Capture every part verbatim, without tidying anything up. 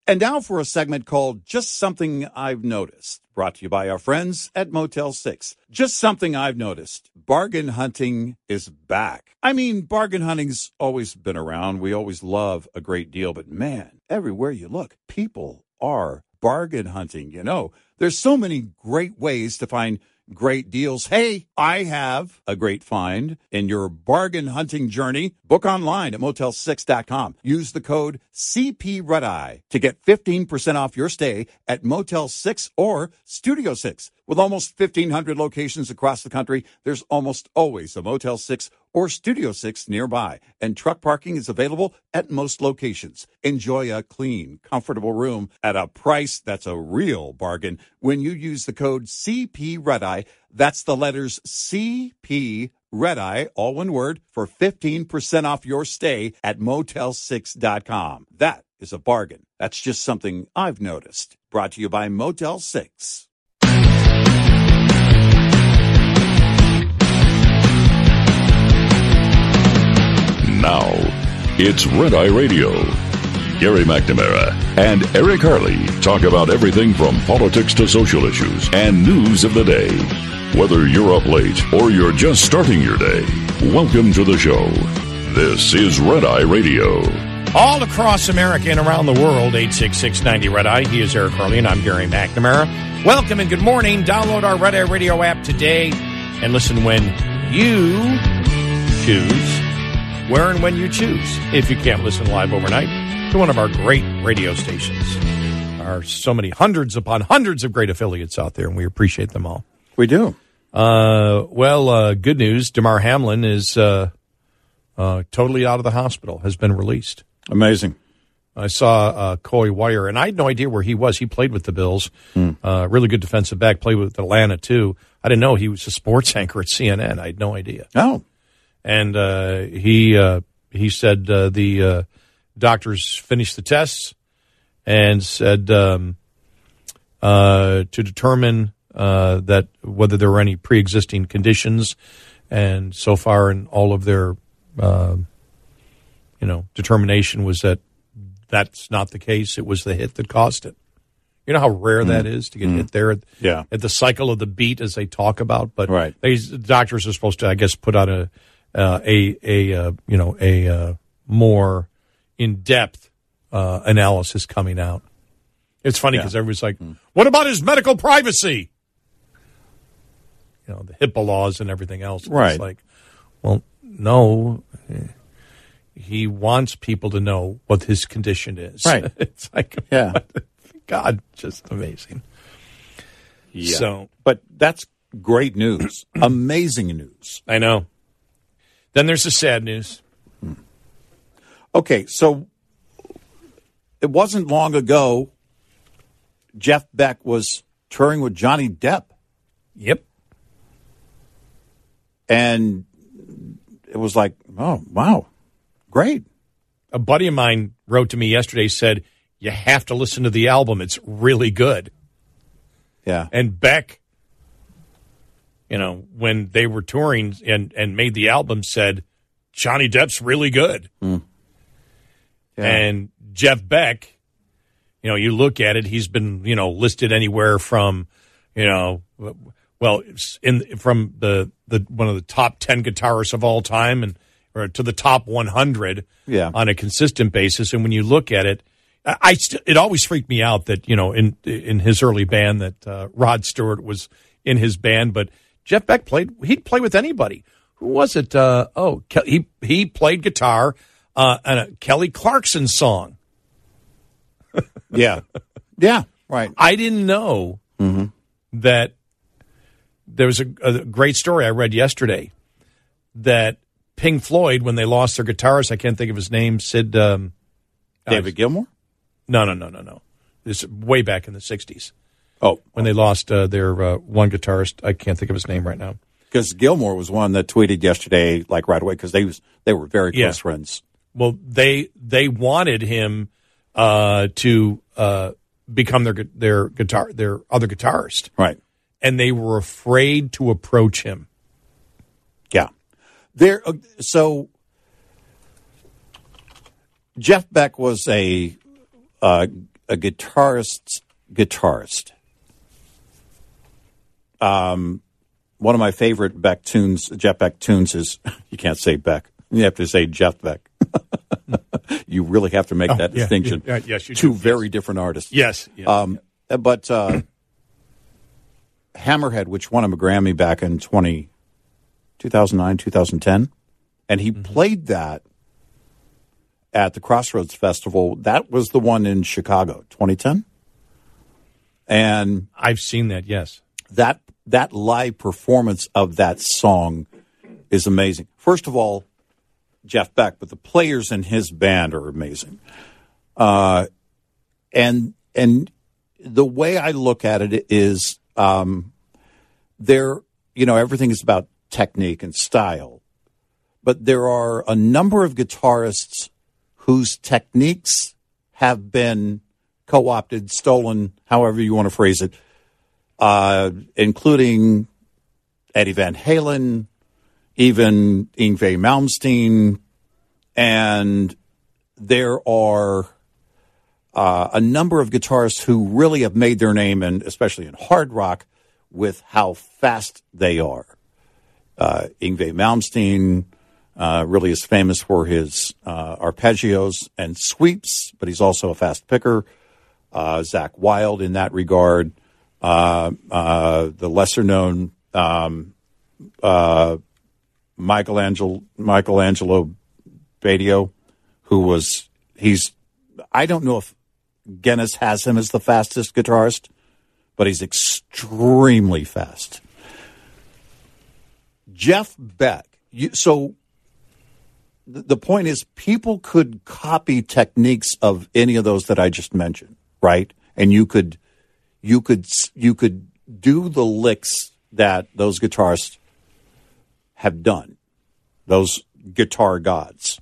And now for a segment called Just Something I've Noticed, brought to you by our friends at Motel six. Just something I've noticed. Bargain hunting is back. I mean, bargain hunting's always been around. We always love a great deal, but man, everywhere you look, people are bargain hunting. You know, there's so many great ways to find great deals. Hey, I have a great find in your bargain hunting journey. Book online at motel six dot com. Use the code C P Red Eye to get fifteen percent off your stay at Motel six or Studio six. With almost fifteen hundred locations across the country, there's almost always a Motel six or Studio six nearby, and truck parking is available at most locations. Enjoy a clean, comfortable room at a price that's a real bargain when you use the code C P Red Eye. That's the letters C P Red Eye, all one word, for fifteen percent off your stay at motel six dot com. That is a bargain. That's just something I've noticed. Brought to you by Motel six. Now, it's Red Eye Radio. Gary McNamara and Eric Harley talk about everything from politics to social issues and news of the day. Whether you're up late or you're just starting your day, welcome to the show. This is Red Eye Radio. All across America and around the world, eight six six, ninety Red Eye. He is Eric Harley, and I'm Gary McNamara. Welcome and good morning. Download our Red Eye Radio app today and listen when you choose. Where and when you choose, if you can't listen live overnight, to one of our great radio stations. There are so many hundreds upon hundreds of great affiliates out there, and we appreciate them all. We do. Uh, well, uh, good news. Damar Hamlin is uh, uh, totally out of the hospital, has been released. Amazing. I saw uh, Coy Wire, and I had no idea where he was. He played with the Bills. Mm. Uh, really good defensive back, played with Atlanta, too. I didn't know he was a sports anchor at C N N. I had no idea. Oh. And uh, he uh, he said uh, the uh, doctors finished the tests and said um, uh, to determine uh, that whether there were any pre-existing conditions. And so far, in all of their uh, you know determination was that that's not the case. It was the hit that caused it. You know how rare mm. that is to get mm. hit there at, yeah. at the cycle of the beat, as they talk about. But right. these doctors are supposed to, I guess, put out a Uh, a a uh, you know a uh, more in depth uh, analysis coming out. It's funny because yeah. everybody's like, mm. "What about his medical privacy?" You know, the HIPAA laws and everything else. Right. It's like, well, no, he wants people to know what his condition is. Right. It's like, yeah, God, just amazing. Yeah. So, but that's great news, amazing news. I know. Then there's the sad news. Okay, so it wasn't long ago Jeff Beck was touring with Johnny Depp. Yep. And it was like, oh, wow, great. A buddy of mine wrote to me yesterday, said, you have to listen to the album. It's really good. Yeah. And Beck, you know, when they were touring and, and made the album, said, Johnny Depp's really good. Mm. Yeah. And Jeff Beck, you know, you look at it, he's been, you know, listed anywhere from, you know, well, in from the, the one of the top ten guitarists of all time and or to the top one hundred yeah. on a consistent basis. And when you look at it, I, I st- it always freaked me out that, you know, in in his early band that uh, Rod Stewart was in his band, but Jeff Beck played, he'd play with anybody. Who was it? Uh, oh, Ke- he he played guitar uh, on a Kelly Clarkson song. yeah. Yeah, right. I didn't know mm-hmm. that there was a, a great story I read yesterday that Pink Floyd, when they lost their guitarist, I can't think of his name, Sid. Um, David uh, Gilmour? No, no, no, no, no. This is way back in the sixties. Oh. When they lost uh, their uh, one guitarist. I can't think of his name right now. Because Gilmour was one that tweeted yesterday, like right away, because they was they were very close yeah. friends. Well, they they wanted him uh, to uh, become their their guitar their other guitarist, right? And they were afraid to approach him. Yeah, there. Uh, so Jeff Beck was a uh, a guitarist's guitarist. Um, one of my favorite Beck tunes, Jeff Beck tunes, is you can't say Beck. You have to say Jeff Beck. You really have to make oh, that yeah, distinction. Yeah, yes, you Two do. very yes. different artists. Yes. yes. Um, but uh, Hammerhead, which won him a Grammy back in twenty, two thousand nine, two thousand ten, and he mm-hmm. played that at the Crossroads Festival. That was the one in Chicago, twenty ten. And I've seen that, yes. That that live performance of that song is amazing. First of all, Jeff Beck, but the players in his band are amazing. Uh, and and the way I look at it is, um, there, you know, everything is about technique and style, but there are a number of guitarists whose techniques have been co-opted, stolen, however you want to phrase it, uh, including Eddie Van Halen, even Yngwie Malmsteen, and there are uh, a number of guitarists who really have made their name, and especially in hard rock, with how fast they are. Uh, Yngwie Malmsteen uh, really is famous for his uh, arpeggios and sweeps, but he's also a fast picker. Uh, Zakk Wylde in that regard. Uh, uh, the lesser-known um, uh, Michelangelo, Michelangelo Badio, who was, he's, I don't know if Guinness has him as the fastest guitarist, but he's extremely fast. Jeff Beck, you, so th- the point is people could copy techniques of any of those that I just mentioned, right? And you could, you could, you could do the licks that those guitarists have done, those guitar gods.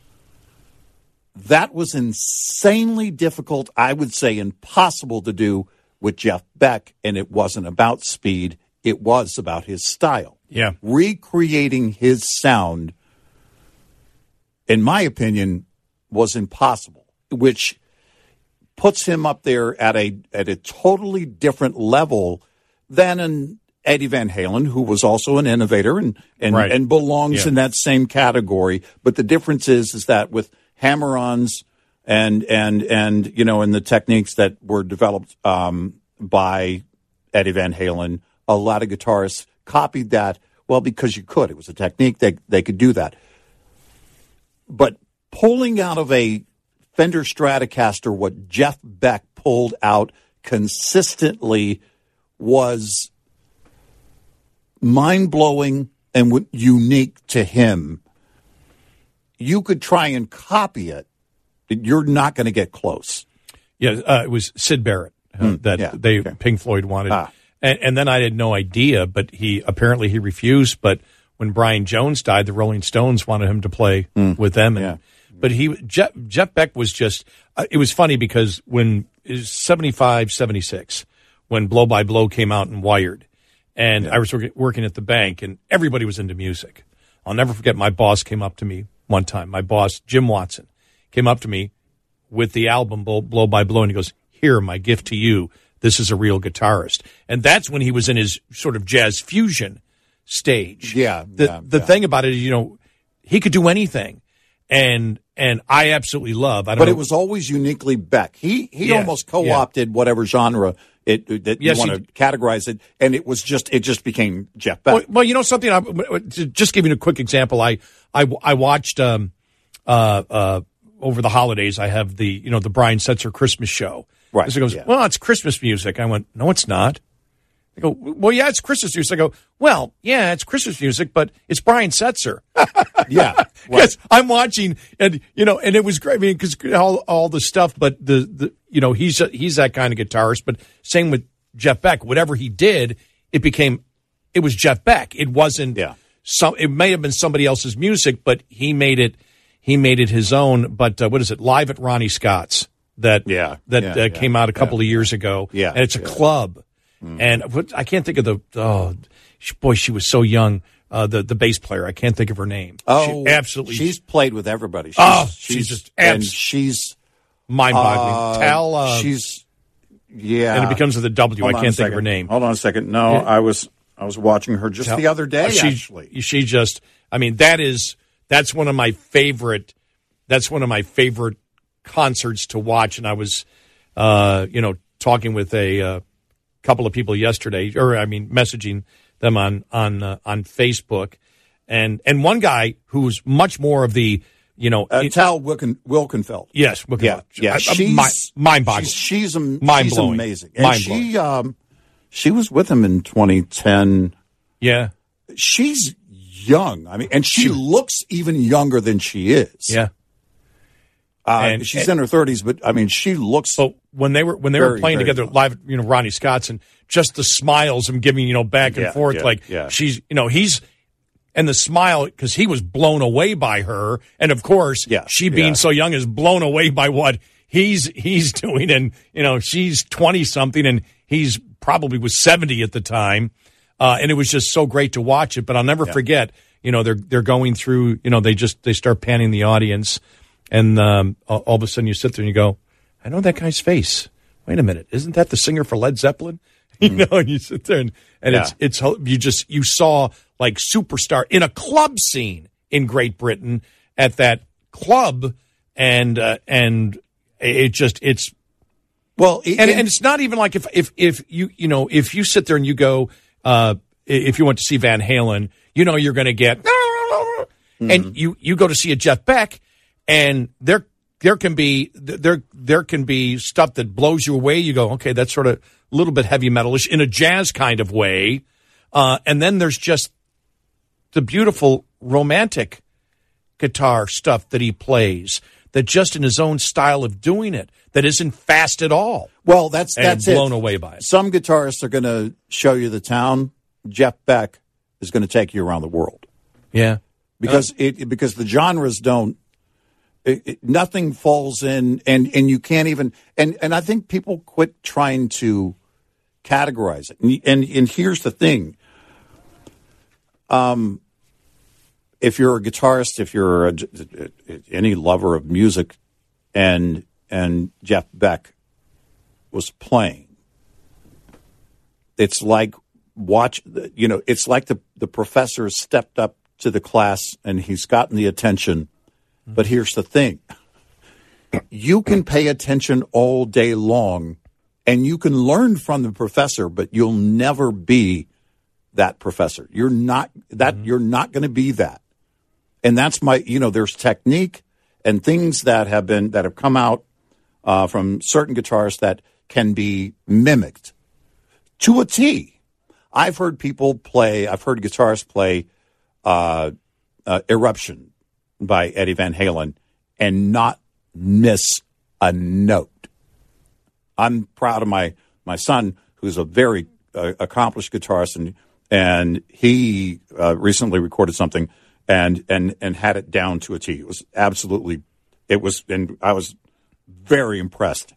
That was insanely difficult, I would say impossible to do with Jeff Beck, and it wasn't about speed, it was about his style. Yeah. Recreating his sound, in my opinion, was impossible, which puts him up there at a at a totally different level than an Eddie Van Halen, who was also an innovator and and, right. and belongs yeah. in that same category. But the difference is is that with hammer-ons and and and you know, and the techniques that were developed um, by Eddie Van Halen, a lot of guitarists copied that. Well, because you could, it was a technique they they could do that. But pulling out of a Fender Stratocaster what Jeff Beck pulled out consistently was mind-blowing and w- unique to him. You could try and copy it, but you're not going to get close. Yeah, uh, it was Syd Barrett uh, mm, that yeah, they okay. Pink Floyd wanted. Ah. And, and then I had no idea, but he apparently he refused. But when Brian Jones died, the Rolling Stones wanted him to play mm, with them. And, yeah. But he Jeff, Jeff Beck was just uh, – it was funny because when it was seventy-five, seventy-six, when Blow by Blow came out and Wired, and yeah. I was work, working at the bank, and everybody was into music. I'll never forget my boss came up to me one time. My boss, Jim Watson, came up to me with the album Blow, Blow by Blow, and he goes, "Here, my gift to you. This is a real guitarist." And that's when he was in his sort of jazz fusion stage. Yeah. The yeah, the yeah. thing about it is, you know, he could do anything. And and I absolutely love. I don't but know. It was always uniquely Beck. He he yeah, almost co-opted yeah. whatever genre it that yes, you want to categorize it, and it was just it just became Jeff Beck. Well, well you know something. I, to just give you a quick example. I I, I watched um uh uh over the holidays. I have the you know the Brian Setzer Christmas show. Right. So he goes, yeah. "Well, it's Christmas music." I went, "No, it's not." I go, "Well, yeah, it's Christmas music." I go, "Well, yeah, it's Christmas music, but it's Brian Setzer." yeah. Right. Yes, I'm watching, and you know, and it was great. I mean, because all all the stuff, but the the you know, he's a, he's that kind of guitarist. But same with Jeff Beck. Whatever he did, it became it was Jeff Beck. It wasn't. Yeah. Some. It may have been somebody else's music, but he made it. He made it his own. But uh, what is it? Live at Ronnie Scott's. That yeah. That yeah, uh, yeah, came out a couple yeah, of years ago. Yeah. And it's a yeah. club. Mm. And what, I can't think of the. Oh, boy, she was so young. Uh, the the bass player, I can't think of her name. Oh, she absolutely. She's played with everybody. She's, oh, she's, she's just and abs- she's mind-boggling. Uh, Tal, uh, she's yeah, and it becomes with a W. Hold I on can't a think of second. her name. Hold on a second. No, Yeah. I was I was watching her just Tal- the other day. she, actually, she just. I mean, that is that's one of my favorite. That's one of my favorite concerts to watch. And I was, uh, you know, talking with a uh, couple of people yesterday, or I mean, messaging them on on uh, on Facebook, and and one guy who's much more of the, you know, uh, it- Tal Wilken, Wilkenfeld. yes, Wilkenfeld. Yeah, yeah, I- I- she's mi- mind-boggling. She's, she's, am- Mind she's blowing. amazing, and Mind she um she was with him in twenty ten. yeah, She's young. I mean, and she, She- looks even younger than she is. yeah. uh, And- she's and- in her thirties, but I mean, she looks. But when they were when they were Very, playing very together fun. live, you know, Ronnie Scott's and just the smiles and giving, you know, back and Yeah, forth, yeah, like yeah. she's, you know, he's and the smile because he was blown away by her, and of course, Yeah, she being yeah. so young is blown away by what he's he's doing, and you know, she's twenty something, and he's probably was seventy at the time, uh, and it was just so great to watch it. But I'll never forget, you know, they're they're going through, you know, they just they start panning the audience. And um, all, all of a sudden you sit there and you go, I know that guy's face. Wait a minute. Isn't that the singer for Led Zeppelin? You know, and you sit there and, and Yeah. it's, it's, you just, you saw like superstar in a club scene in Great Britain at that club. And, uh, and it just, it's, well, it, and, it- and it's not even like if, if, if you, you know, if you sit there and you go, uh, if you went to see Van Halen, you know, you're going to get, Mm-hmm. and you, you go to see a Jeff Beck, and there there can be there there can be stuff that blows you away. You go, okay, that's sort of a little bit heavy metalish in a jazz kind of way, uh, and then there's just the beautiful romantic guitar stuff that he plays, that just in his own style of doing it, that isn't fast at all. well, that's And that's blown it. away by it. Some guitarists are going to show you the town. Jeff Beck is going to take you around the world Yeah, because it because the genres don't. It, it, nothing falls in, and, and you can't even. And, and I think people quit trying to categorize it. And and, and here's the thing. Um, if you're a guitarist, if you're a, any lover of music, and and Jeff Beck was playing, it's like watch. You know, it's like the the professor stepped up to the class and he's gotten the attention. But here's the thing. You can pay attention all day long and you can learn from the professor, but you'll never be that professor. You're not that mm-hmm. You're not going to be that. And that's my, you know, there's technique and things that have been that have come out uh, from certain guitarists that can be mimicked to a T. I've heard people play, I've heard guitarists play uh, uh, Eruption by Eddie Van Halen and not miss a note. I'm proud of my, my son, who's a very uh, accomplished guitarist, and and he uh, recently recorded something and, and and had it down to a T. It was absolutely, it was, and I was very impressed.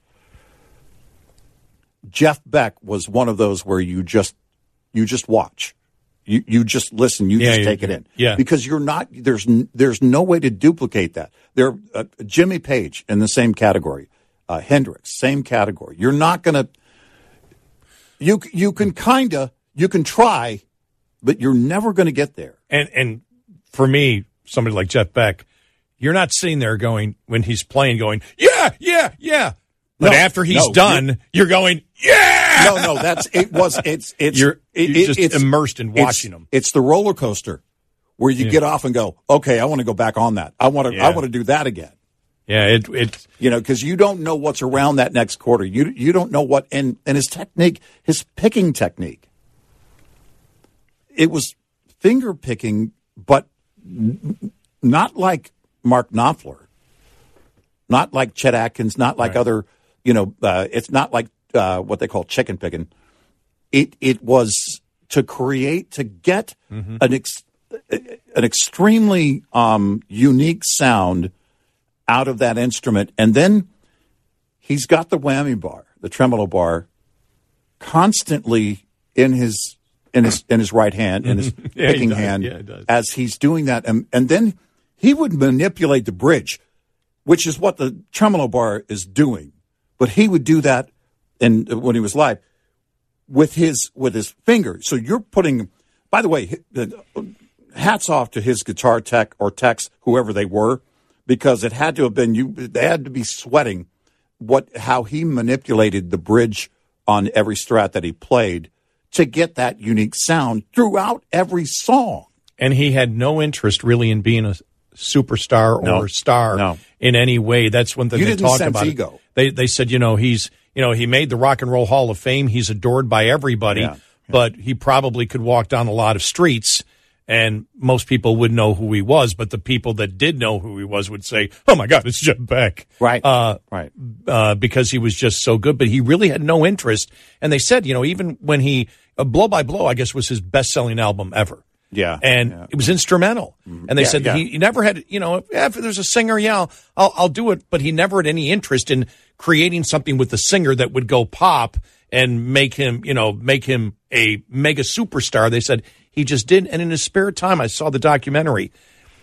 Jeff Beck was one of those where you just you just watch. You you just listen. You Yeah, just you- take it in. yeah. Because you're not there's n- there's no way to duplicate that. There, uh, Jimmy Page in the same category, uh, Hendrix same category. You're not gonna. You c- you can kinda you can try, but you're never going to get there. and and for me, somebody like Jeff Beck, you're not sitting there going when he's playing, going, yeah, yeah, yeah. But No, after he's no, done, you're- you're, going, yeah. No, no, that's it. Was it's it's You're- it- you're it- just it's- immersed in it's- watching 'em. It's the roller coaster where you get off and go, okay, I want to go back on that. I want to Yeah. I want to do that again. Yeah, it it You know, because you don't know what's around that next quarter. You you don't know what and and his technique, his picking technique. It was finger picking, but n- not like Mark Knopfler, not like Chet Atkins, not like Right. other. You know, uh, it's not like uh, what they call chicken picking. It it was to create to get Mm-hmm. an ex, an extremely um, unique sound out of that instrument, and then he's got the whammy bar, the tremolo bar, constantly in his in his in his right hand, in his Yeah, he picking does. hand, Yeah, he does. as he's doing that, and and then he would manipulate the bridge which is what the tremolo bar is doing. But he would do that in, when he was live with his with his finger. So you're putting, by the way, hats off to his guitar tech or techs, whoever they were, because it had to have been, you. They had to be sweating what how he manipulated the bridge on every strat that he played to get that unique sound throughout every song. And he had no interest really in being a superstar no, or star no. in any way. That's one thing you they didn't talked sense about. Ego. They they said, you know, he's you know he made the Rock and Roll Hall of Fame. He's adored by everybody, yeah, yeah. but he probably could walk down a lot of streets, and most people wouldn't know who he was. But the people that did know who he was would say, "Oh my God, it's Jeff Beck!" Right, uh, right, uh, because he was just so good. But he really had no interest. And they said, you know, even when he uh, Blow by Blow, I guess was his best-selling album ever. Yeah, and yeah. it was instrumental. Mm-hmm. And they yeah, said yeah. that he, he never had, you know, if, if there's a singer, yeah, I'll, I'll, I'll do it. But he never had any interest in creating something with the singer that would go pop and make him, you know, make him a mega superstar. They said he just didn't. And in his spare time, I saw the documentary.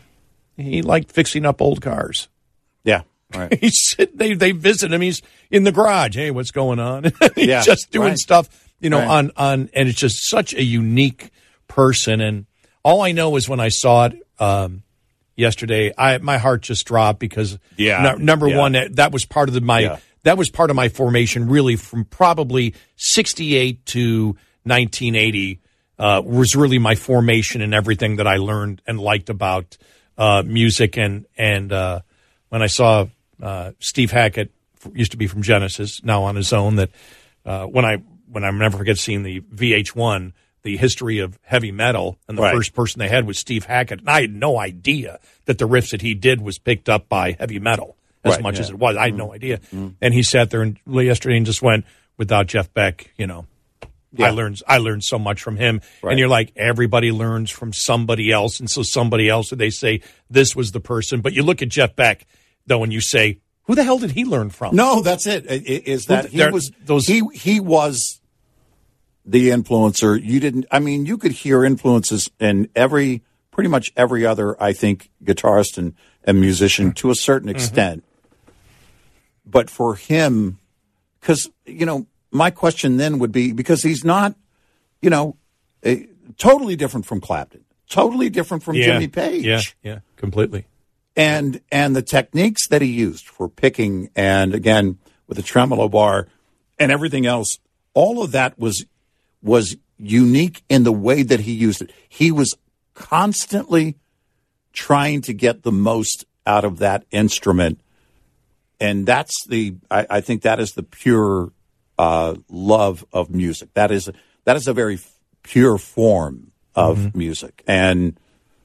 He liked fixing up old cars. Yeah. Right. He's they they visit him. He's in the garage. Hey, what's going on? He's yeah, just doing right. stuff, you know, right. on, on, and it's just such a unique person. And all I know is when I saw it um, yesterday, I my heart just dropped because yeah, no, number yeah. one, that, that was part of the, my yeah. that was part of my formation, really, from probably sixty-eight to nineteen eighty uh, was really my formation and everything that I learned and liked about uh, music. And and uh, when I saw uh, Steve Hackett, used to be from Genesis, now on his own, that uh, when I when I never forget seeing the V H one. The history of heavy metal, and the right. first person they had was Steve Hackett. And I had no idea that the riffs that he did was picked up by heavy metal as right, much yeah. as it was. I had mm-hmm. no idea. Mm-hmm. And he sat there and yesterday and just went, without Jeff Beck, you know, yeah. I learned I learned so much from him. Right. And you're like, everybody learns from somebody else. And so somebody else, they say this was the person. But you look at Jeff Beck, though, and you say, who the hell did he learn from? No, that's it. Is that he there, was those he he was the influencer. You didn't, I mean, you could hear influences in every, pretty much every other, I think, guitarist and, and musician to a certain extent. Mm-hmm. But for him, because, you know, my question then would be, because he's not, you know, a, totally different from Clapton, totally different from yeah, Jimmy Page. Yeah, yeah, completely. And, and the techniques that he used for picking and, again, with the tremolo bar and everything else, all of that was was unique in the way that he used it. He was constantly trying to get the most out of that instrument. And that's the, I, I think that is the pure uh, love of music. That is, that is a very pure form of mm-hmm. music. And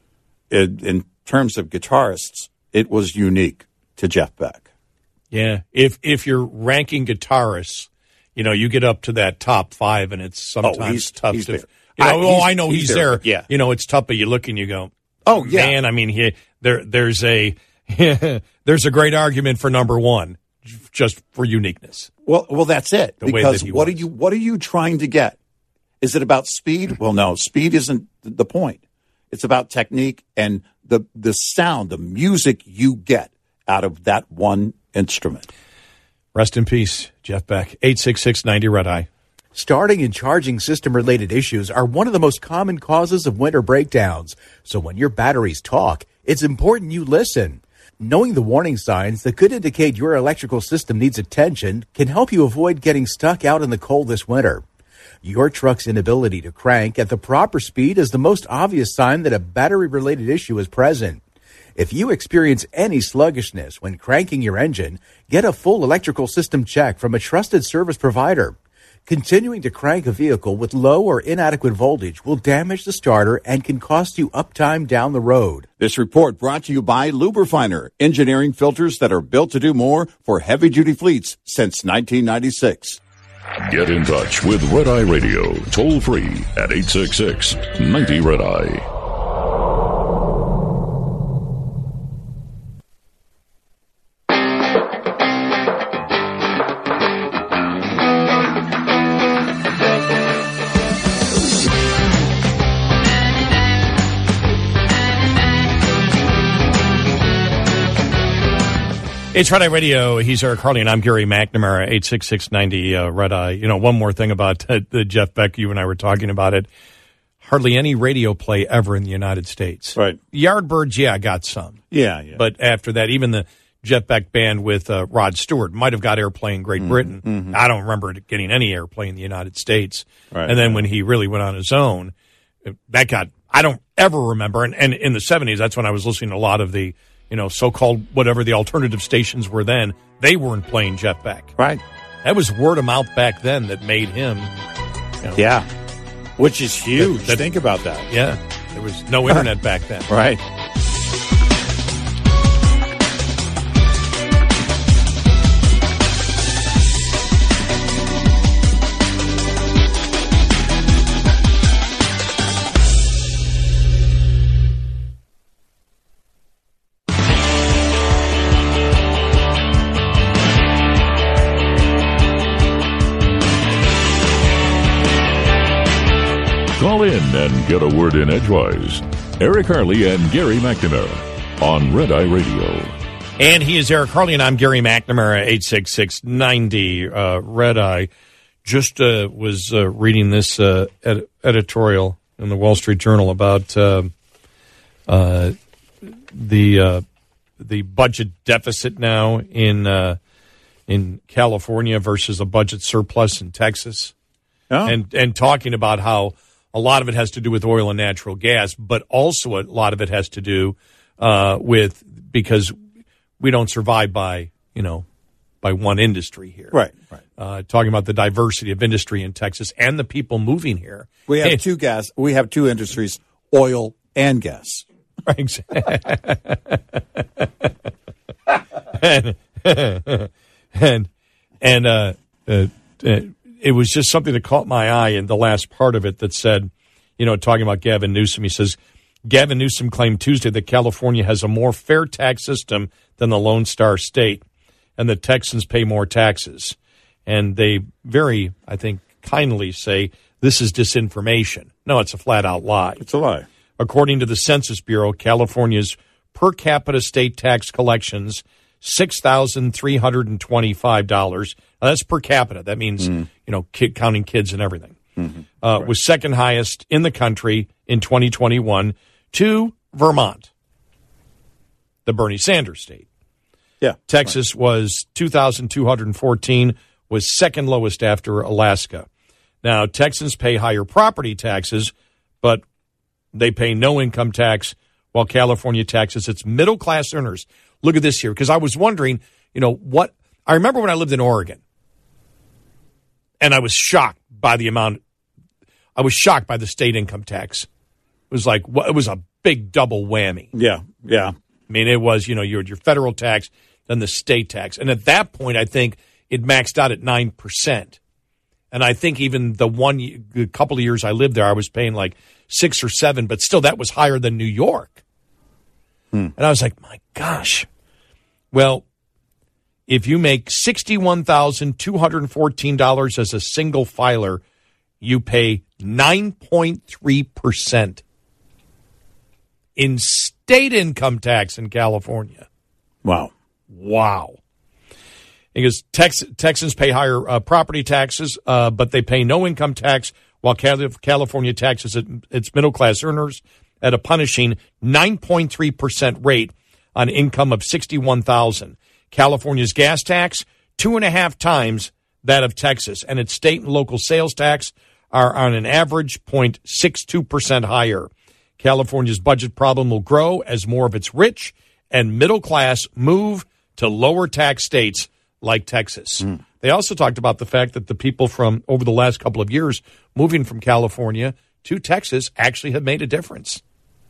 it, in terms of guitarists, it was unique to Jeff Beck. Yeah. If, if you're ranking guitarists, you know, you get up to that top five, and it's sometimes oh, he's, tough he's to. There. You know, I, oh, I know he's, he's there. there. Yeah, you know, it's tough, but you look and you go, "Oh, yeah, man." I mean, he, there, there's a, there's a great argument for number one, just for uniqueness. Well, well, that's it. The because that what was. are you, what are you trying to get? Is it about speed? Well, no, speed isn't the point. It's about technique and the the sound, the music you get out of that one instrument. Rest in peace, Jeff Beck. eight six six ninety Red Eye. Starting and charging system-related issues are one of the most common causes of winter breakdowns. So when your batteries talk, it's important you listen. Knowing the warning signs that could indicate your electrical system needs attention can help you avoid getting stuck out in the cold this winter. Your truck's inability to crank at the proper speed is the most obvious sign that a battery-related issue is present. If you experience any sluggishness when cranking your engine, get a full electrical system check from a trusted service provider. Continuing to crank a vehicle with low or inadequate voltage will damage the starter and can cost you uptime down the road. This report brought to you by Lubrifiner, engineering filters that are built to do more for heavy-duty fleets since nineteen ninety-six. Get in touch with Red Eye Radio, toll free at eight six six ninety Red Eye. It's Red Eye Radio. He's Eric Harley, and I'm Gary McNamara, eight six six ninety uh, Red Eye. You know, one more thing about uh, the Jeff Beck, you and I were talking about it. Hardly any radio play ever in the United States. Right. Yardbirds, yeah, got some. Yeah, yeah. But after that, even the Jeff Beck band with uh, Rod Stewart might have got airplay in Great mm-hmm. Britain. Mm-hmm. I don't remember it getting any airplay in the United States. Right. And then when he really went on his own, that got, I don't ever remember. And, and in the seventies, that's when I was listening to a lot of the, you know, so-called whatever the alternative stations were then. They weren't playing Jeff Beck. Right. That was word of mouth back then that made him. You know, yeah. Which is huge. That, that, Think about that. Yeah. There was no internet back then. Right. Call in and get a word in edgewise. Eric Harley and Gary McNamara on Red Eye Radio. And he is Eric Harley, and I'm Gary McNamara, eight six six ninety uh, Red Eye. Just uh, was uh, reading this uh, ed- editorial in the Wall Street Journal about uh, uh, the uh, the budget deficit now in uh, in California versus a budget surplus in Texas, oh. and and talking about how a lot of it has to do with oil and natural gas, but also a lot of it has to do uh, with because we don't survive by, you know, by one industry here. Right, right. Uh, talking about the diversity of industry in Texas and the people moving here. We have hey, two gas. We have two industries: oil and gas. Right. and and and uh, uh, uh it was just something that caught my eye in the last part of it that said, you know, talking about Gavin Newsom, he says, Gavin Newsom claimed Tuesday that California has a more fair tax system than the Lone Star State and that Texans pay more taxes. And they very, I think, kindly say this is disinformation. No, it's a flat-out lie. It's a lie. According to the Census Bureau, California's per capita state tax collections six thousand three hundred twenty-five dollars. Now, that's per capita. That means, mm. you know, kid, counting kids and everything. Mm-hmm. Uh, right. Was second highest in the country in twenty twenty-one to Vermont, the Bernie Sanders state. Yeah. Texas right. was two thousand two hundred fourteen, was second lowest after Alaska. Now, Texans pay higher property taxes, but they pay no income tax, while California taxes its middle-class earners. Look at this here, because I was wondering, you know, what – I remember when I lived in Oregon, and I was shocked by the amount – I was shocked by the state income tax. It was like – it was a big double whammy. Yeah, yeah. I mean, it was, you know, your your federal tax, then the state tax. And at that point, I think it maxed out at nine percent. And I think even the one the couple of years I lived there, I was paying like six or seven, but still that was higher than New York. Hmm. And I was like, my gosh. Well, if you make sixty-one thousand two hundred fourteen dollars as a single filer, you pay nine point three percent in state income tax in California. Wow. Wow. Because Tex- Texans pay higher uh, property taxes, uh, but they pay no income tax, while Cal- California taxes it, its middle-class earners at a punishing nine point three percent rate on income of sixty-one thousand dollars. California's gas tax, two and a half times that of Texas, and its state and local sales tax are on an average zero point six two percent higher. California's budget problem will grow as more of its rich and middle class move to lower tax states like Texas. Mm. They also talked about the fact that the people from over the last couple of years moving from California to Texas actually have made a difference.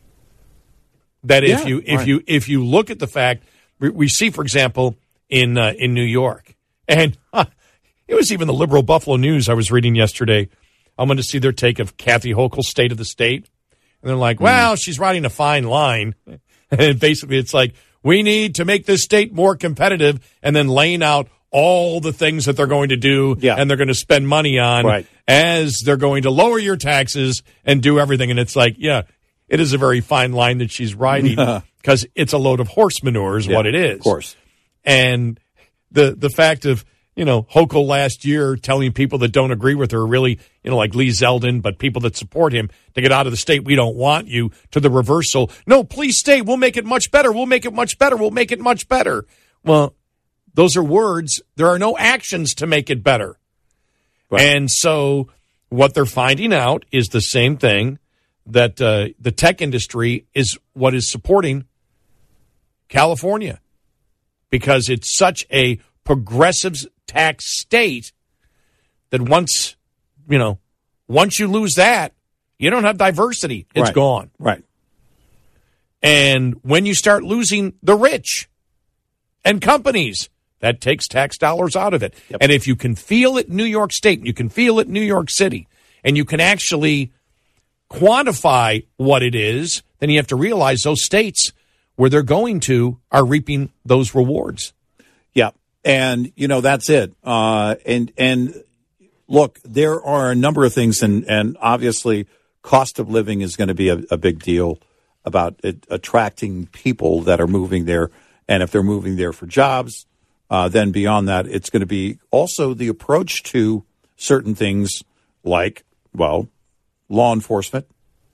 That if yeah, you if right. you if you look at the fact we, we see, for example, in uh, in New York, and huh, it was even the liberal Buffalo News I was reading yesterday. I'm going to see their take of Kathy Hochul's State of the State. And they're like, well, mm. she's riding a fine line. And basically it's like, we need to make this state more competitive, and then laying out all the things that they're going to do yeah. and they're going to spend money on right. as they're going to lower your taxes and do everything. And it's like, yeah, it is a very fine line that she's riding because it's a load of horse manure is yeah, what it is. Of course. And the the fact of, you know, Hochul last year telling people that don't agree with her, really, you know, like Lee Zeldin, but people that support him, to get out of the state, we don't want you, to the reversal. No, please stay. We'll make it much better. We'll make it much better. We'll make it much better. Well, those are words. There are no actions to make it better. Right. And so what they're finding out is the same thing, that uh, the tech industry is what is supporting California, because it's such a progressive tax state that once, you know, once you lose that, you don't have diversity. It's right. gone. Right. And when you start losing the rich and companies, that takes tax dollars out of it. Yep. And if you can feel it in New York State, and you can feel it in New York City, and you can actually quantify what it is, then you have to realize those states where they're going to are reaping those rewards. Yeah. And, you know, that's it. Uh, and, and look, there are a number of things, and, and obviously cost of living is going to be a, a big deal about it, attracting people that are moving there. And if they're moving there for jobs, uh, then beyond that, it's going to be also the approach to certain things like, well, law enforcement.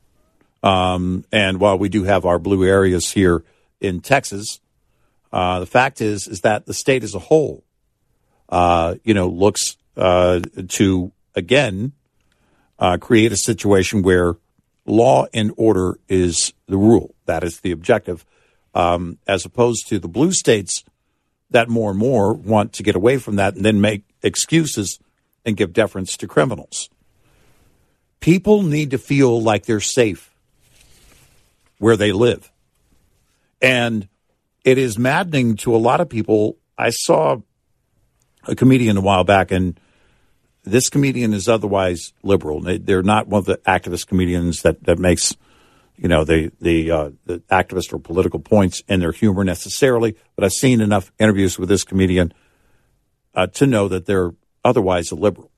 Um, and while we do have our blue areas here in Texas, uh, the fact is, is that the state as a whole, uh, you know, looks uh, to, again, uh, create a situation where law and order is the rule. That is the objective, um, as opposed to the blue states that more and more want to get away from that and then make excuses and give deference to criminals. People need to feel like they're safe where they live. And it is maddening to a lot of people. I saw a comedian a while back, and this comedian is otherwise liberal. They're not one of the activist comedians that, that makes, you know, the the, uh, the activist or political points in their humor necessarily. But I've seen enough interviews with this comedian uh, to know that they're otherwise a liberal.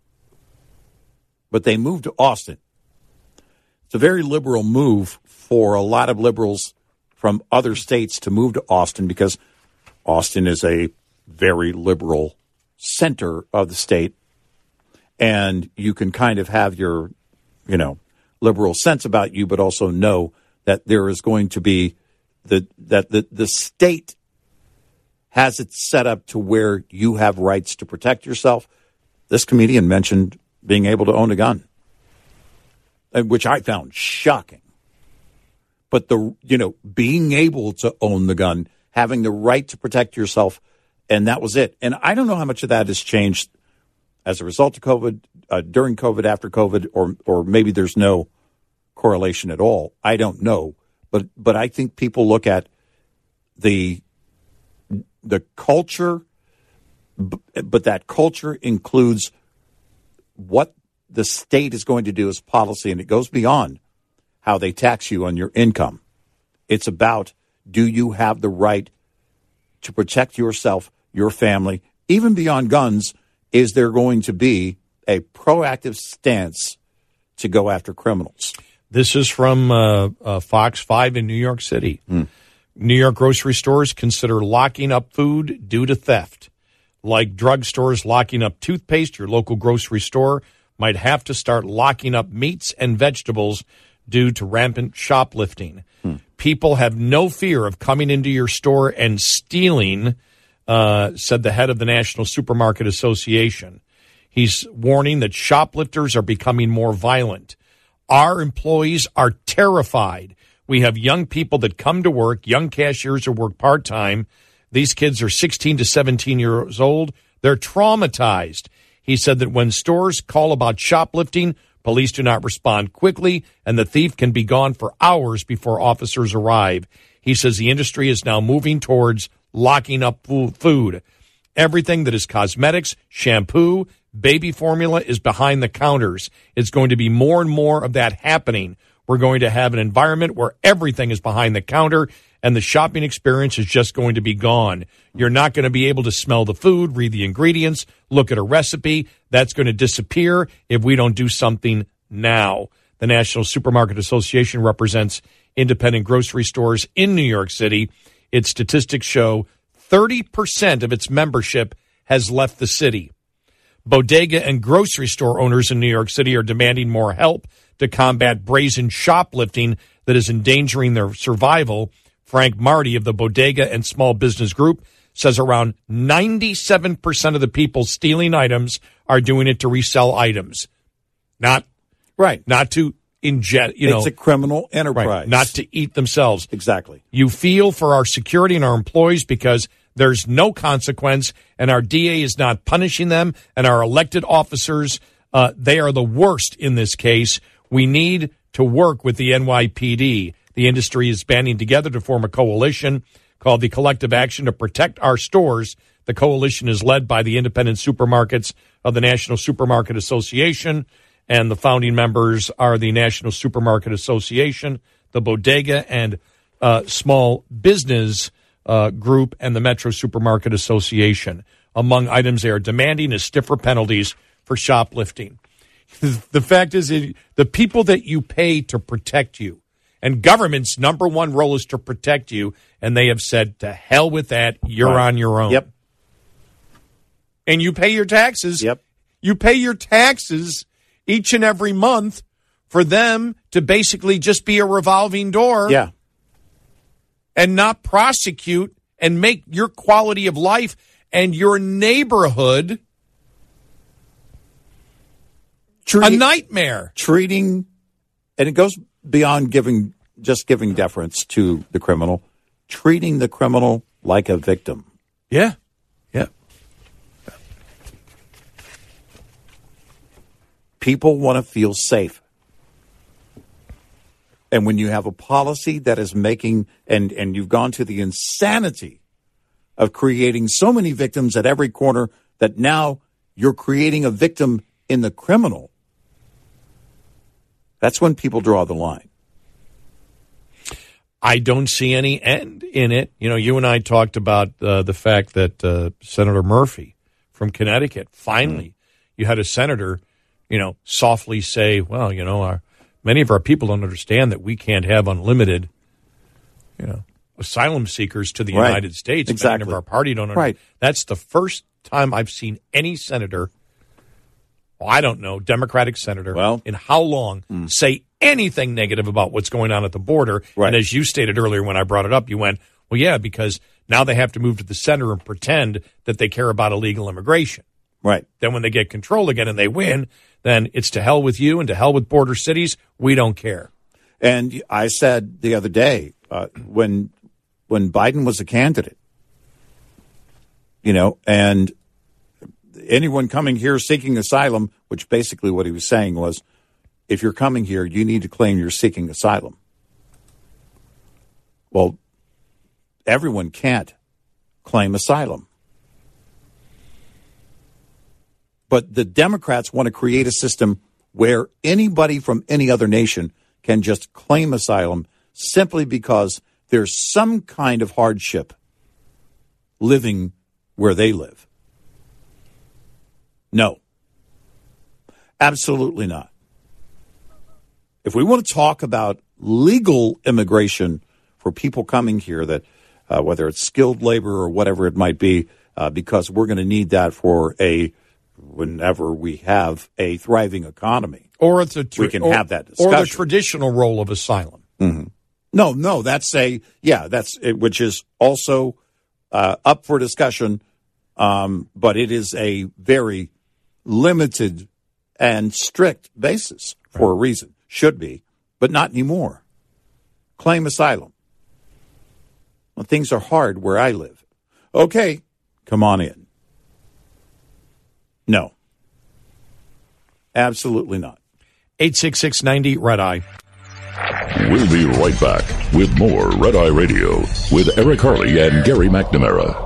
But they moved to Austin. It's a very liberal move for a lot of liberals from other states to move to Austin, because Austin is a very liberal center of the state. And you can kind of have your, you know, liberal sense about you, but also know that there is going to be the that the, the state has it set up to where you have rights to protect yourself. This comedian mentioned being able to own a gun, which I found shocking. But the, you know, being able to own the gun, having the right to protect yourself, and that was it. And I don't know how much of that has changed as a result of COVID, uh, during COVID, after COVID, or or maybe there's no correlation at all. I don't know. But but I think people look at the the culture, but that culture includes what the state is going to do as policy, and it goes beyond how they tax you on your income. It's about, do you have the right to protect yourself, your family, even beyond guns? Is there going to be a proactive stance to go after criminals? This is from uh, uh, Fox five in New York City. Mm. New York grocery stores consider locking up food due to theft. Like drugstores locking up toothpaste, your local grocery store might have to start locking up meats and vegetables due to rampant shoplifting. Hmm. People have no fear of coming into your store and stealing, uh, said the head of the National Supermarket Association. He's warning that shoplifters are becoming more violent. Our employees are terrified. We have young people that come to work, young cashiers who work part-time. These kids are sixteen to seventeen years old. They're traumatized. He said that when stores call about shoplifting, police do not respond quickly, and the thief can be gone for hours before officers arrive. He says the industry is now moving towards locking up food. Everything that is cosmetics, shampoo, baby formula is behind the counters. It's going to be more and more of that happening. We're going to have an environment where everything is behind the counter, and the shopping experience is just going to be gone. You're not going to be able to smell the food, read the ingredients, look at a recipe. That's going to disappear if we don't do something now. The National Supermarket Association represents independent grocery stores in New York City. Its statistics show thirty percent of its membership has left the city. Bodega and grocery store owners in New York City are demanding more help to combat brazen shoplifting that is endangering their survival. Frank Marty of the Bodega and Small Business Group says around ninety-seven percent of the people stealing items are doing it to resell items, not right, not to ingest. You know, it's a criminal enterprise, right, not to eat themselves. Exactly. You feel for our security and our employees because there's no consequence, and our D A is not punishing them, and our elected officers, uh, they are the worst in this case. We need to work with the N Y P D. The industry is banding together to form a coalition called the Collective Action to Protect Our Stores. The coalition is led by the independent supermarkets of the National Supermarket Association, and the founding members are the National Supermarket Association, the Bodega and uh, Small Business uh, Group, and the Metro Supermarket Association. Among items they are demanding is stiffer penalties for shoplifting. The fact is, the people that you pay to protect you, and government's number one role is to protect you, and they have said, to hell with that, you're right. on your own. Yep. And you pay your taxes. Yep. You pay your taxes each and every month for them to basically just be a revolving door. Yeah. And not prosecute and make your quality of life and your neighborhood Treat, a nightmare. Treating, and it goes beyond giving, just giving deference to the criminal, treating the criminal like a victim. Yeah. Yeah. People want to feel safe. And when you have a policy that is making, and, and you've gone to the insanity of creating so many victims at every corner that now you're creating a victim in the criminal, that's when people draw the line. I don't see any end in it. You know, you and I talked about uh, the fact that uh, Senator Murphy from Connecticut, finally, mm. you had a senator, you know, softly say, well, you know, our, many of our people don't understand that we can't have unlimited, you know, asylum seekers to the right. United States. Exactly. Many of our party don't understand. Right. That's the first time I've seen any senator, well, I don't know, Democratic senator, well, in how long, mm. say anything negative about what's going on at the border. Right. And as you stated earlier when I brought it up, you went, well, yeah, because now they have to move to the center and pretend that they care about illegal immigration. Right. Then when they get control again and they win, then it's to hell with you and to hell with border cities. We don't care. And I said the other day, uh, when when Biden was a candidate, you know, and anyone coming here seeking asylum, which basically what he was saying was, if you're coming here, you need to claim you're seeking asylum. Well, everyone can't claim asylum. But the Democrats want to create a system where anybody from any other nation can just claim asylum simply because there's some kind of hardship living where they live. No. Absolutely not. If we want to talk about legal immigration for people coming here, that uh, whether it's skilled labor or whatever it might be, uh, because we're going to need that for a whenever we have a thriving economy, or it's a we can or, have that discussion. Or the traditional role of asylum. Mm-hmm. No, no, that's a yeah, that's it, which is also uh, up for discussion, um, but it is a very limited and strict basis for right. a reason. Should be, but not anymore. Claim asylum. Well, things are hard where I live. Okay, come on in. No. Absolutely not. eight six six ninety Red Eye. We'll be right back with more Red Eye Radio with Eric Harley and Gary McNamara.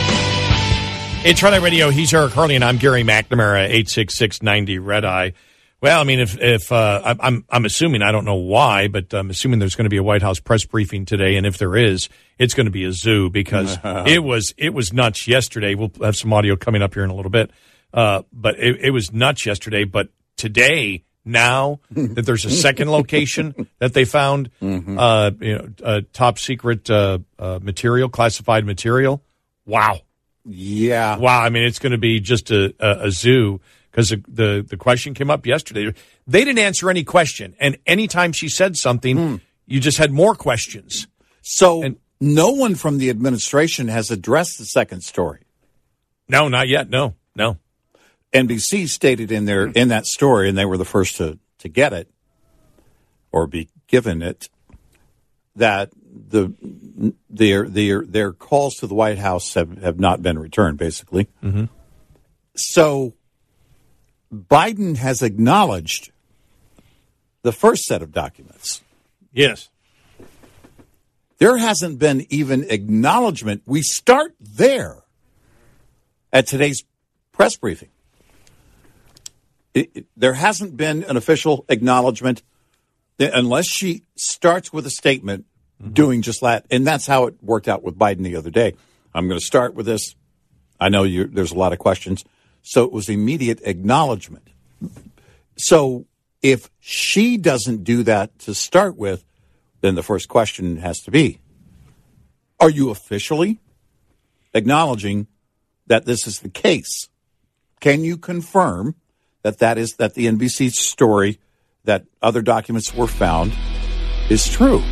It's Red Eye Radio. He's Eric Harley, and I'm Gary McNamara, eight six six ninety Red Eye. Well, I mean, if if uh, I'm I'm assuming, I don't know why, but I'm assuming there's going to be a White House press briefing today, and if there is, it's going to be a zoo because it was it was nuts yesterday. We'll have some audio coming up here in a little bit, uh, but it, it was nuts yesterday. But today, now that there's a second location that they found, mm-hmm. uh, you know, uh, top secret uh, uh, material, classified material. Wow. Yeah. Wow. I mean, it's going to be just a, a, a zoo. Because the, the the question came up yesterday. They didn't answer any question. And anytime she said something, mm. you just had more questions. So and, no one from the administration has addressed the second story. No, not yet. No, no. N B C stated in their in that story, and they were the first to, to get it or be given it, that the their their their calls to the White House have, have not been returned, basically. Mm-hmm. So Biden has acknowledged the first set of documents. Yes. There hasn't been even acknowledgement. We start there at today's press briefing. It, it, there hasn't been an official acknowledgement unless she starts with a statement mm-hmm. doing just that. And that's how it worked out with Biden the other day. I'm going to start with this. I know you, there's a lot of questions. So it was immediate acknowledgement. So if she doesn't do that to start with, then the first question has to be, are you officially acknowledging that this is the case? Can you confirm that that is that the N B C story that other documents were found is true?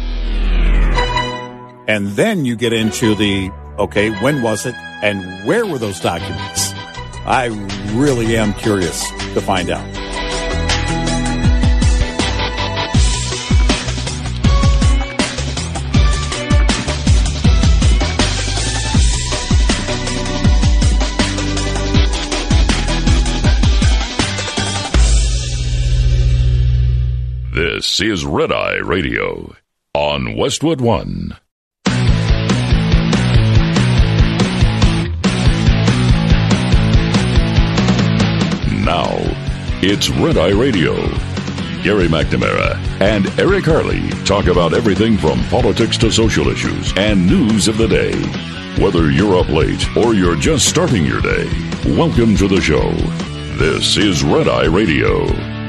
And then you get into the, okay, when was it and where were those documents? I really am curious to find out. This is Red Eye Radio on Westwood One. Now, it's Red Eye Radio. Gary McNamara and Eric Harley talk about everything from politics to social issues and news of the day. Whether you're up late or you're just starting your day, welcome to the show. This is Red Eye Radio.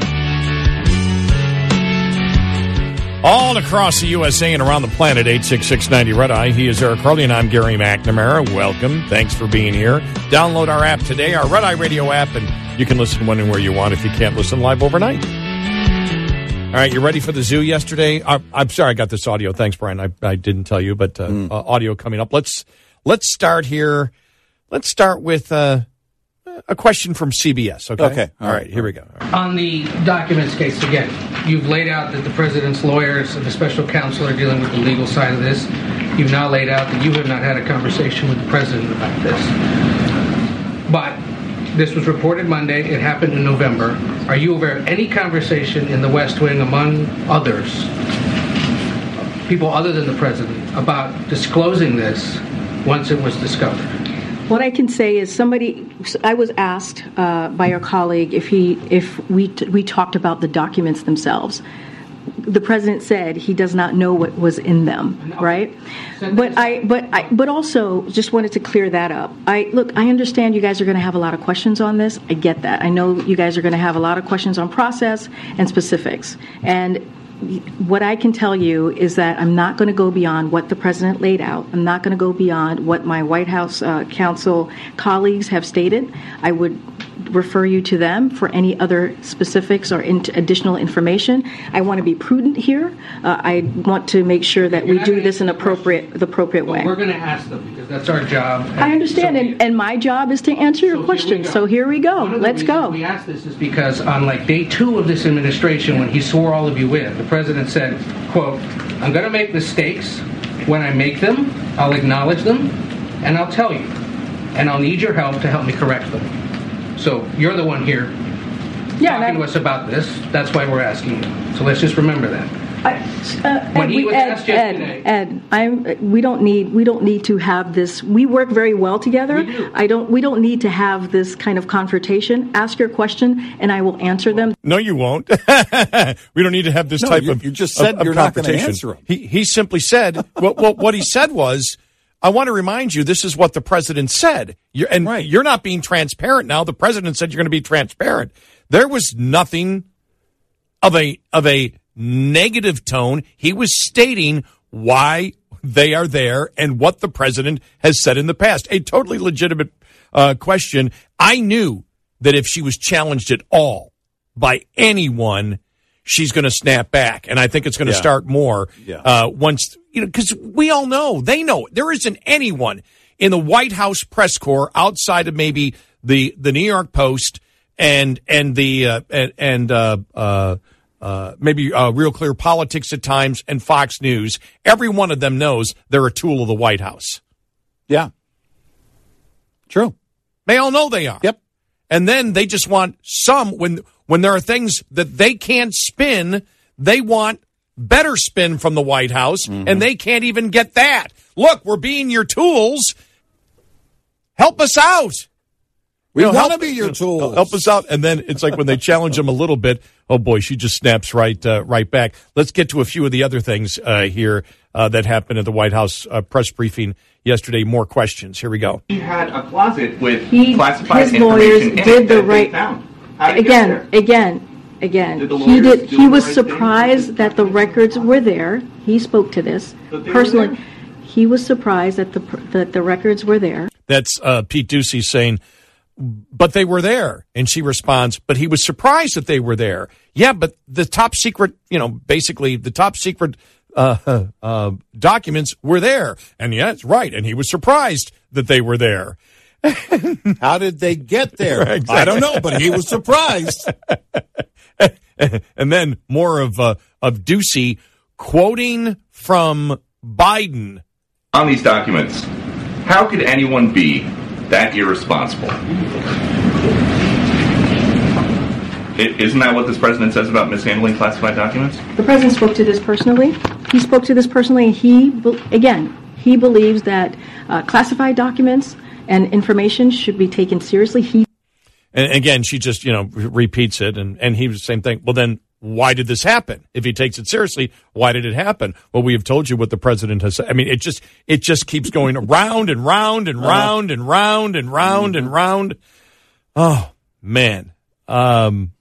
All across the U S A and around the planet, eight six six, ninety Red Eye. He is Eric Harley, and I'm Gary McNamara. Welcome. Thanks for being here. Download our app today, our Red Eye Radio app, and you can listen when and where you want if you can't listen live overnight. All right, you ready for the zoo yesterday? I, I'm sorry I got this audio. Thanks, Brian. I, I didn't tell you, but uh, mm. uh, audio coming up. Let's let's start here. Let's start with uh, a question from C B S, okay? Okay. All, All right, right, here we go. Right. On the documents case, again, you've laid out that the president's lawyers and the special counsel are dealing with the legal side of this. You've now laid out that you have not had a conversation with the president about this. But this was reported Monday. It happened in November. Are you aware of any conversation in the West Wing among others, people other than the president, about disclosing this once it was discovered? What I can say is somebody, I was asked uh, by your colleague if he, if we t- we talked about the documents themselves. The president said he does not know what was in them, right? But I, but I, but also just wanted to clear that up. I look, I understand you guys are going to have a lot of questions on this. I get that. I know you guys are going to have a lot of questions on process and specifics. And what I can tell you is that I'm not going to go beyond what the president laid out. I'm not going to go beyond what my White House uh, counsel colleagues have stated. I would refer you to them for any other specifics or in- additional information. I want to be prudent here. Uh, I want to make sure that You're we do this in appropriate, the appropriate way. We're going to ask them because that's our job. I understand, so and, and my job is to answer your so questions. Here so here we go. Let's go. We asked this is because on like day two of this administration, when he swore all of you in, the president said, quote, "I'm going to make mistakes. When I make them, I'll acknowledge them, and I'll tell you, and I'll need your help to help me correct them." So you're the one here yeah, talking to us about this. That's why we're asking you. So let's just remember that. I, uh, When Ed, he we, was Ed, asked Ed, yesterday- Ed, I'm. We don't need. We don't need to have this. We work very well together. We do. I don't. We don't need to have this kind of confrontation. Ask your question, and I will answer them. No, you won't. We don't need to have this No, type you- of you just of- said of you're not gonna confrontation. answer 'em. He he simply said what, what what he said was, I want to remind you, this is what the president said. You're, and Right. you're not being transparent now. The president said you're going to be transparent. There was nothing of a of a negative tone. He was stating why they are there and what the president has said in the past. A totally legitimate uh, question. I knew that if she was challenged at all by anyone, she's going to snap back, and I think it's going to Yeah. start more Yeah. uh, once, you know, because we all know, they know, there isn't anyone in the White House press corps outside of maybe the the New York Post and and the uh, and, and uh, uh, uh, maybe uh, Real Clear Politics at times and Fox News. Every one of them knows they're a tool of the White House. Yeah. True. They all know they are. Yep. And then they just want some, when when there are things that they can't spin, they want better spin from the White House, Mm-hmm. and they can't even get that. Look, we're being your tools. Help us out. We You know, want to help- be your tools. Help us out. And then it's like when they challenge them a little bit, oh boy, she just snaps right uh, right back. Let's get to a few of the other things uh, here uh, that happened at the White House uh, press briefing yesterday. More questions. Here we go. He had a closet with He, classified his lawyers information in did it the that they right. found. How did it get Again, there? again, again. Did the He lawyers did. do He the was right thing? surprised that the records were there. He spoke to this That they were personally. there? He was surprised that the that the records were there. That's uh, Pete Ducey saying, but they were there. And she responds, but he was surprised that they were there. Yeah, but the top secret, you know, basically the top secret uh, uh, documents were there. And yeah, it's right. And he was surprised that they were there. How did they get there? Exactly. I don't know, but he was surprised. And then more of uh, of Ducey quoting from Biden. On these documents, how could anyone be that irresponsible? I- Isn't that what this president says about mishandling classified documents? The president spoke to this personally. He spoke to this personally. And he be- again, he believes that uh, classified documents and information should be taken seriously. He And again, she just, you know, repeats it. And, and he was the same thing. Well, then why did this happen? If he takes it seriously, why did it happen? Well, we have told you what the president has said. I mean, it just, it just keeps going round and round and round and round and round and round. Oh, man. Um,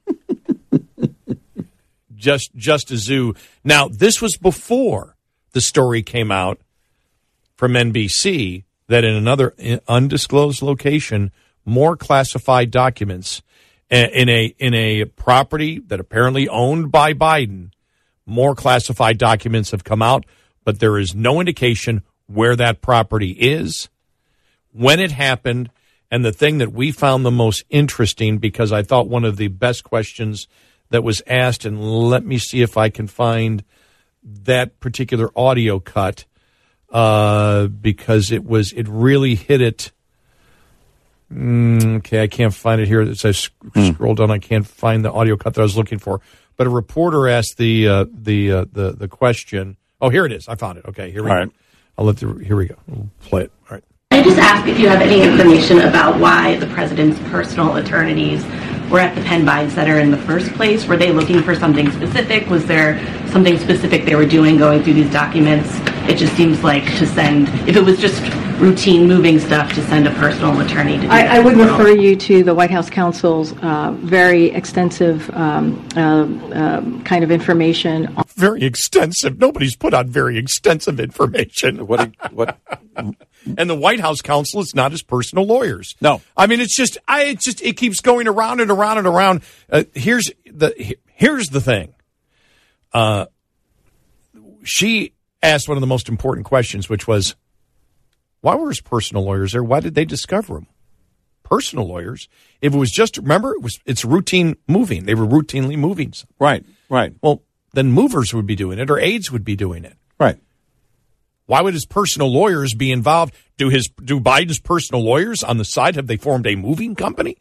just, just a zoo. Now, this was before the story came out from N B C that in another undisclosed location, more classified documents in a in a property that apparently owned by Biden, more classified documents have come out, but there is no indication where that property is, when it happened, and the thing that we found the most interesting, because I thought one of the best questions that was asked, and let me see if I can find that particular audio cut, uh, because it was it really hit it. Mm, okay, I can't find it here. As I sc- Hmm. scroll down, I can't find the audio cut that I was looking for. But a reporter asked the uh, the uh, the the question. Oh, here it is. I found it. Okay, here we All go. right. I'll let the here we go. We'll play it. All right. I just ask if you have any information about why the president's personal attorneys were at the Penn Biden Center in the first place. Were they looking for something specific? Was there something specific they were doing going through these documents? It just seems like to send, if it was just routine moving stuff, to send a personal attorney to do that. I, I would as well. refer you to the White House counsel's uh, very extensive um, uh, um kind of information. Very extensive. Nobody's put out very extensive information. What? What? And the White House counsel is not his personal lawyers. No. I mean, it's just, I, it just, it keeps going around and around and around. Uh, here's the, here's the thing. Uh, she asked one of the most important questions, which was, why were his personal lawyers there? Why did they discover him? Personal lawyers. If it was just, remember, it was, it's routine moving. They were routinely moving. Right. Right. Well, then movers would be doing it, or aides would be doing it. Right. Why would his personal lawyers be involved? Do his do Biden's personal lawyers on the side, have they formed a moving company?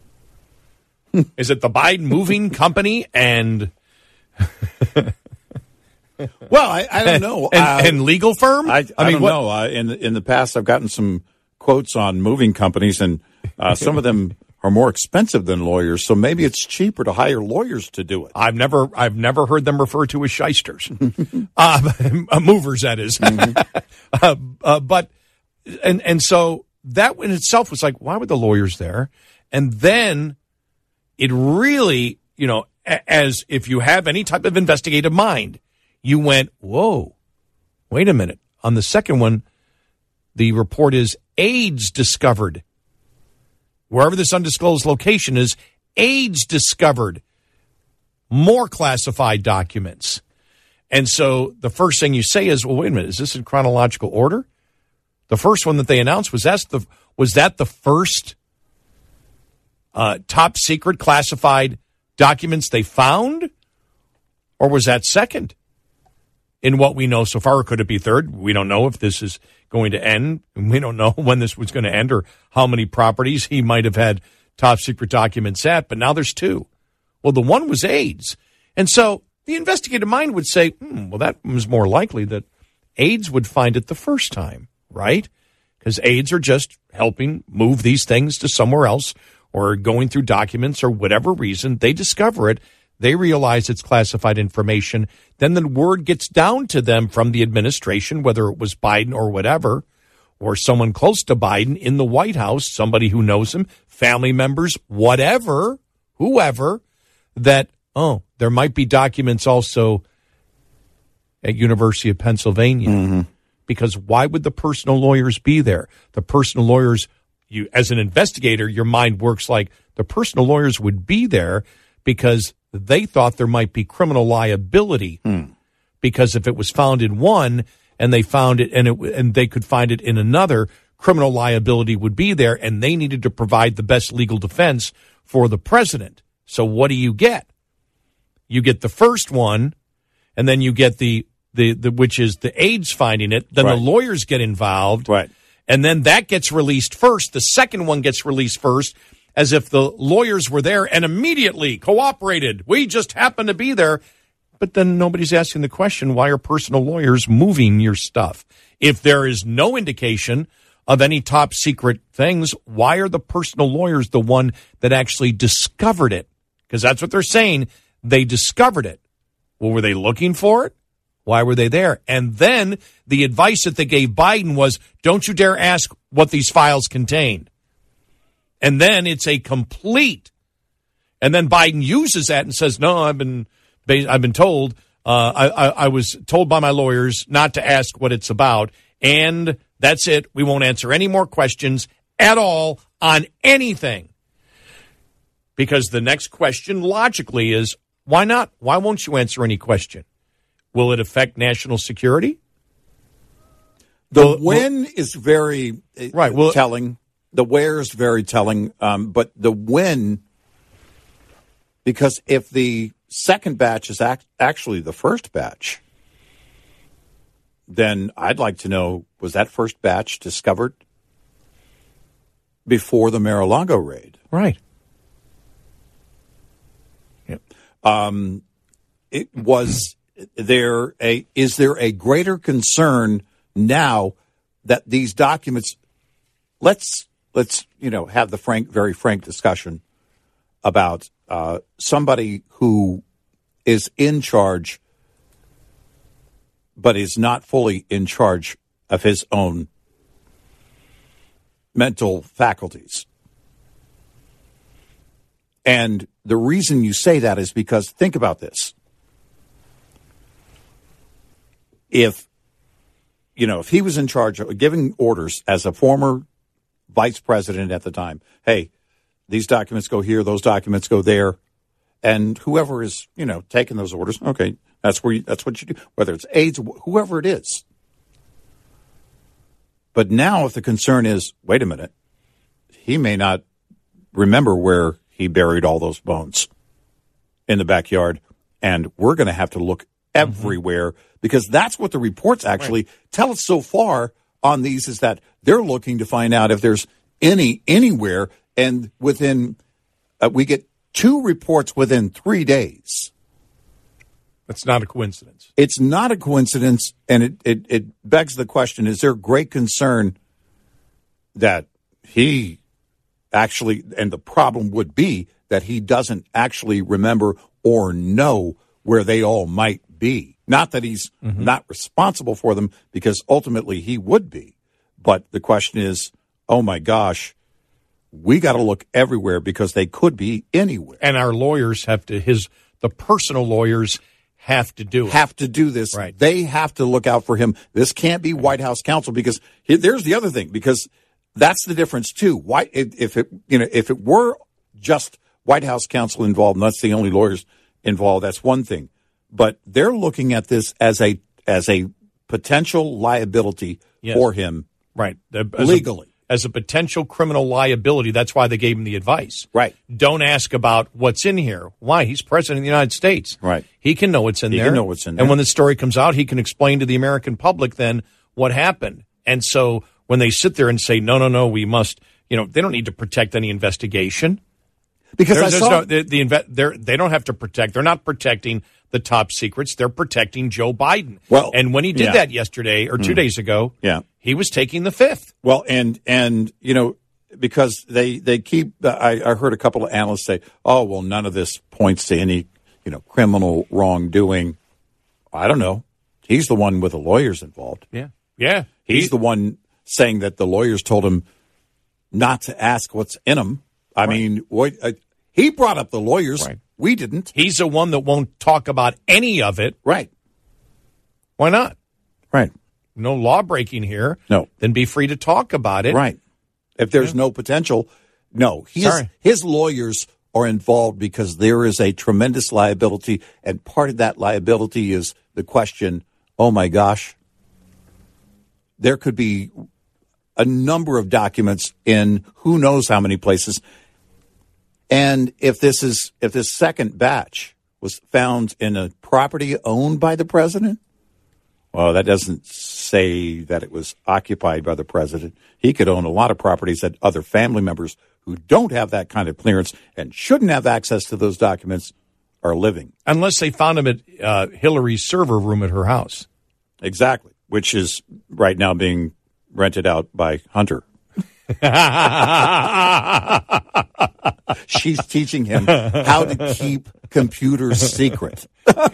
Is it the Biden Moving Company? And Well, I, I don't know. and, uh, and legal firm? I, I, I mean, don't what- know. Uh, in in the past, I've gotten some quotes on moving companies, and uh, some of them are more expensive than lawyers. So maybe it's cheaper to hire lawyers to do it. I've never, I've never heard them referred to as shysters, uh, movers. That is, Mm-hmm. uh, uh, but and and so that in itself was like, why were the lawyers there? And then it really, you know, a- as if you have any type of investigative mind, you went, whoa, wait a minute. On the second one, the report is AIDS discovered. Wherever this undisclosed location is, AIDS discovered. More classified documents. And so the first thing you say is, well, wait a minute, is this in chronological order? The first one that they announced, was that the, was that the first uh, top secret classified documents they found? Or was that second? In what we know so far, or could it be third? We don't know if this is going to end. We don't know when this was going to end or how many properties he might have had top secret documents at, but now there's two. Well, the one was AIDS. And so the investigative mind would say, hmm, well, that was more likely that AIDS would find it the first time, right? Because AIDS are just helping move these things to somewhere else or going through documents or whatever reason. They discover it. They realize it's classified information. Then the word gets down to them from the administration, whether it was Biden or whatever, or someone close to Biden in the White House, somebody who knows him, family members, whatever, whoever, that, oh, there might be documents also at University of Pennsylvania. Mm-hmm. Because why would the personal lawyers be there? The personal lawyers, you as an investigator, your mind works like the personal lawyers would be there because they thought there might be criminal liability. Hmm. Because if it was found in one and they found it and it and they could find it in another, criminal liability would be there, and they needed to provide the best legal defense for the president. So what do you get? You get the first one, and then you get the the, the which is the AIDS finding it. Then right. the lawyers get involved, right? And then that gets released first. The second one gets released first, as if the lawyers were there and immediately cooperated. We just happened to be there. But then nobody's asking the question, why are personal lawyers moving your stuff? If there is no indication of any top secret things, why are the personal lawyers the one that actually discovered it? Because that's what they're saying. They discovered it. Well, were they looking for it? Why were they there? And then the advice that they gave Biden was, don't you dare ask what these files contained. And then it's a complete. And then Biden uses that and says, no, I've been I've been told, uh, I, I, I was told by my lawyers not to ask what it's about. And that's it. We won't answer any more questions at all on anything. Because the next question logically is, why not? Why won't you answer any question? Will it affect national security? The will, when will, is very right, well, telling. The where is very telling. Um, but the when, because if the second batch is act- actually the first batch, then I'd like to know, was that first batch discovered before the Mar-a-Lago raid? Right. Yep. Um, it was there a is there a greater concern now that these documents? Let's let's you know have the frank, very frank discussion about uh, somebody who is in charge, but is not fully in charge of his own mental faculties. And the reason you say that is because, think about this. If, you know, if he was in charge of giving orders as a former vice president at the time, hey, these documents go here, those documents go there, and whoever is, you know, taking those orders, okay, that's where you, that's what you do, whether it's AIDS, whoever it is. But now if the concern is, wait a minute, he may not remember where he buried all those bones in the backyard, and we're going to have to look everywhere, mm-hmm. because that's what the reports actually right. tell us so far on these, is that they're looking to find out if there's any anywhere, and within uh, we get two reports within three days. It's not a coincidence. It's not a coincidence, and it, it, it begs the question, is there great concern that he actually, and the problem would be that he doesn't actually remember or know where they all might be. Not that he's mm-hmm. not responsible for them, because ultimately he would be. But the question is, oh my gosh, we got to look everywhere because they could be anywhere. And our lawyers have to, his the personal lawyers have to do it. Have to do this. Right. They have to look out for him. This can't be White House counsel, because here, there's the other thing, because that's the difference too. Why, if it, you know, if it were just White House counsel involved, and that's the only lawyers involved, that's one thing. But they're looking at this as a as a potential liability yes. for him, right? As legally, a, as a potential criminal liability. That's why they gave him the advice. Right. Don't ask about what's in here. Why? He's president of the United States. Right. He can know what's in he there. He can know what's in there. And when the story comes out, he can explain to the American public then what happened. And so when they sit there and say, no, no, no, we must, you know, they don't need to protect any investigation. Because there, I there's saw no, the, the inve- they don't have to protect. They're not protecting the top secrets. They're protecting Joe Biden. Well, and when he did yeah. that yesterday or two mm. days ago, yeah. he was taking the fifth. Well, and and you know, because they they keep. Uh, I, I heard a couple of analysts say, "Oh, well, none of this points to any you know criminal wrongdoing." I don't know. He's the one with the lawyers involved. Yeah, yeah. He's he, the one saying that the lawyers told him not to ask what's in them. I right. mean, what, uh, he brought up the lawyers. Right. We didn't. He's the one that won't talk about any of it. Right. Why not? Right. No law breaking here. No. Then be free to talk about it. Right. If there's yeah. no potential, no. His, his lawyers are involved because there is a tremendous liability, and part of that liability is the question, oh my gosh, there could be a number of documents in who knows how many places. And if this is if this second batch was found in a property owned by the president, well, that doesn't say that it was occupied by the president. He could own a lot of properties that other family members who don't have that kind of clearance and shouldn't have access to those documents are living. Unless they found him at uh, Hillary's server room at her house. Exactly, which is right now being rented out by Hunter. She's teaching him how to keep computers secret.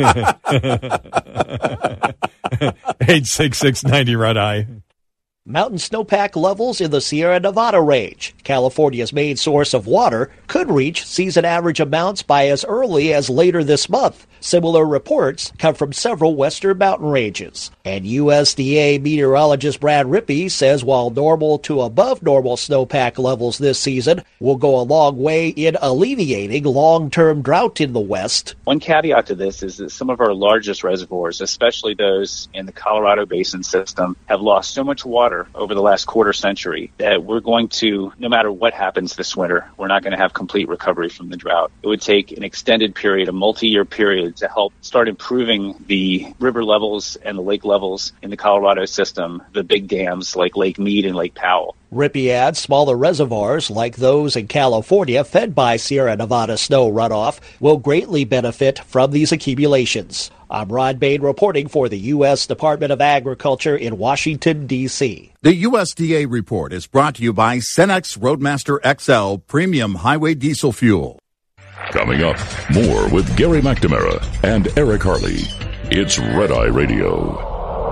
eight six six ninety Red Eye. Mountain snowpack levels in the Sierra Nevada range, California's main source of water, could reach season average amounts by as early as later this month. Similar reports come from several western mountain ranges. And U S D A meteorologist Brad Rippey says while normal to above normal snowpack levels this season will go a long way in alleviating long-term drought in the West. One caveat to this is that some of our largest reservoirs, especially those in the Colorado Basin system, have lost so much water over the last quarter century that we're going to, no matter what happens this winter, we're not going to have complete recovery from the drought. It would take an extended period, a multi-year period, to help start improving the river levels and the lake levels in the Colorado system, the big dams like Lake Mead and Lake Powell. Rippey adds smaller reservoirs like those in California fed by Sierra Nevada snow runoff will greatly benefit from these accumulations. I'm Ron Bain reporting for the U S Department of Agriculture in Washington, D C The U S D A report is brought to you by Cenex Roadmaster X L Premium Highway Diesel Fuel. Coming up, more with Gary McNamara and Eric Harley. It's Red Eye Radio.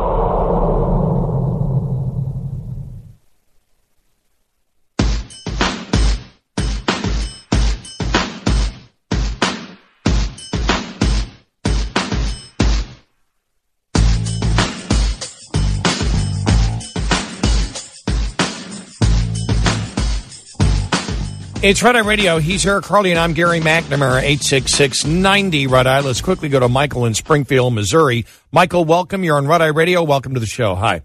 It's Red Eye Radio. He's Eric Harley, and I'm Gary McNamara, eight six six ninety Red Eye. Let's quickly go to Michael in Springfield, Missouri. Michael, welcome. You're on Red Eye Radio. Welcome to the show. Hi.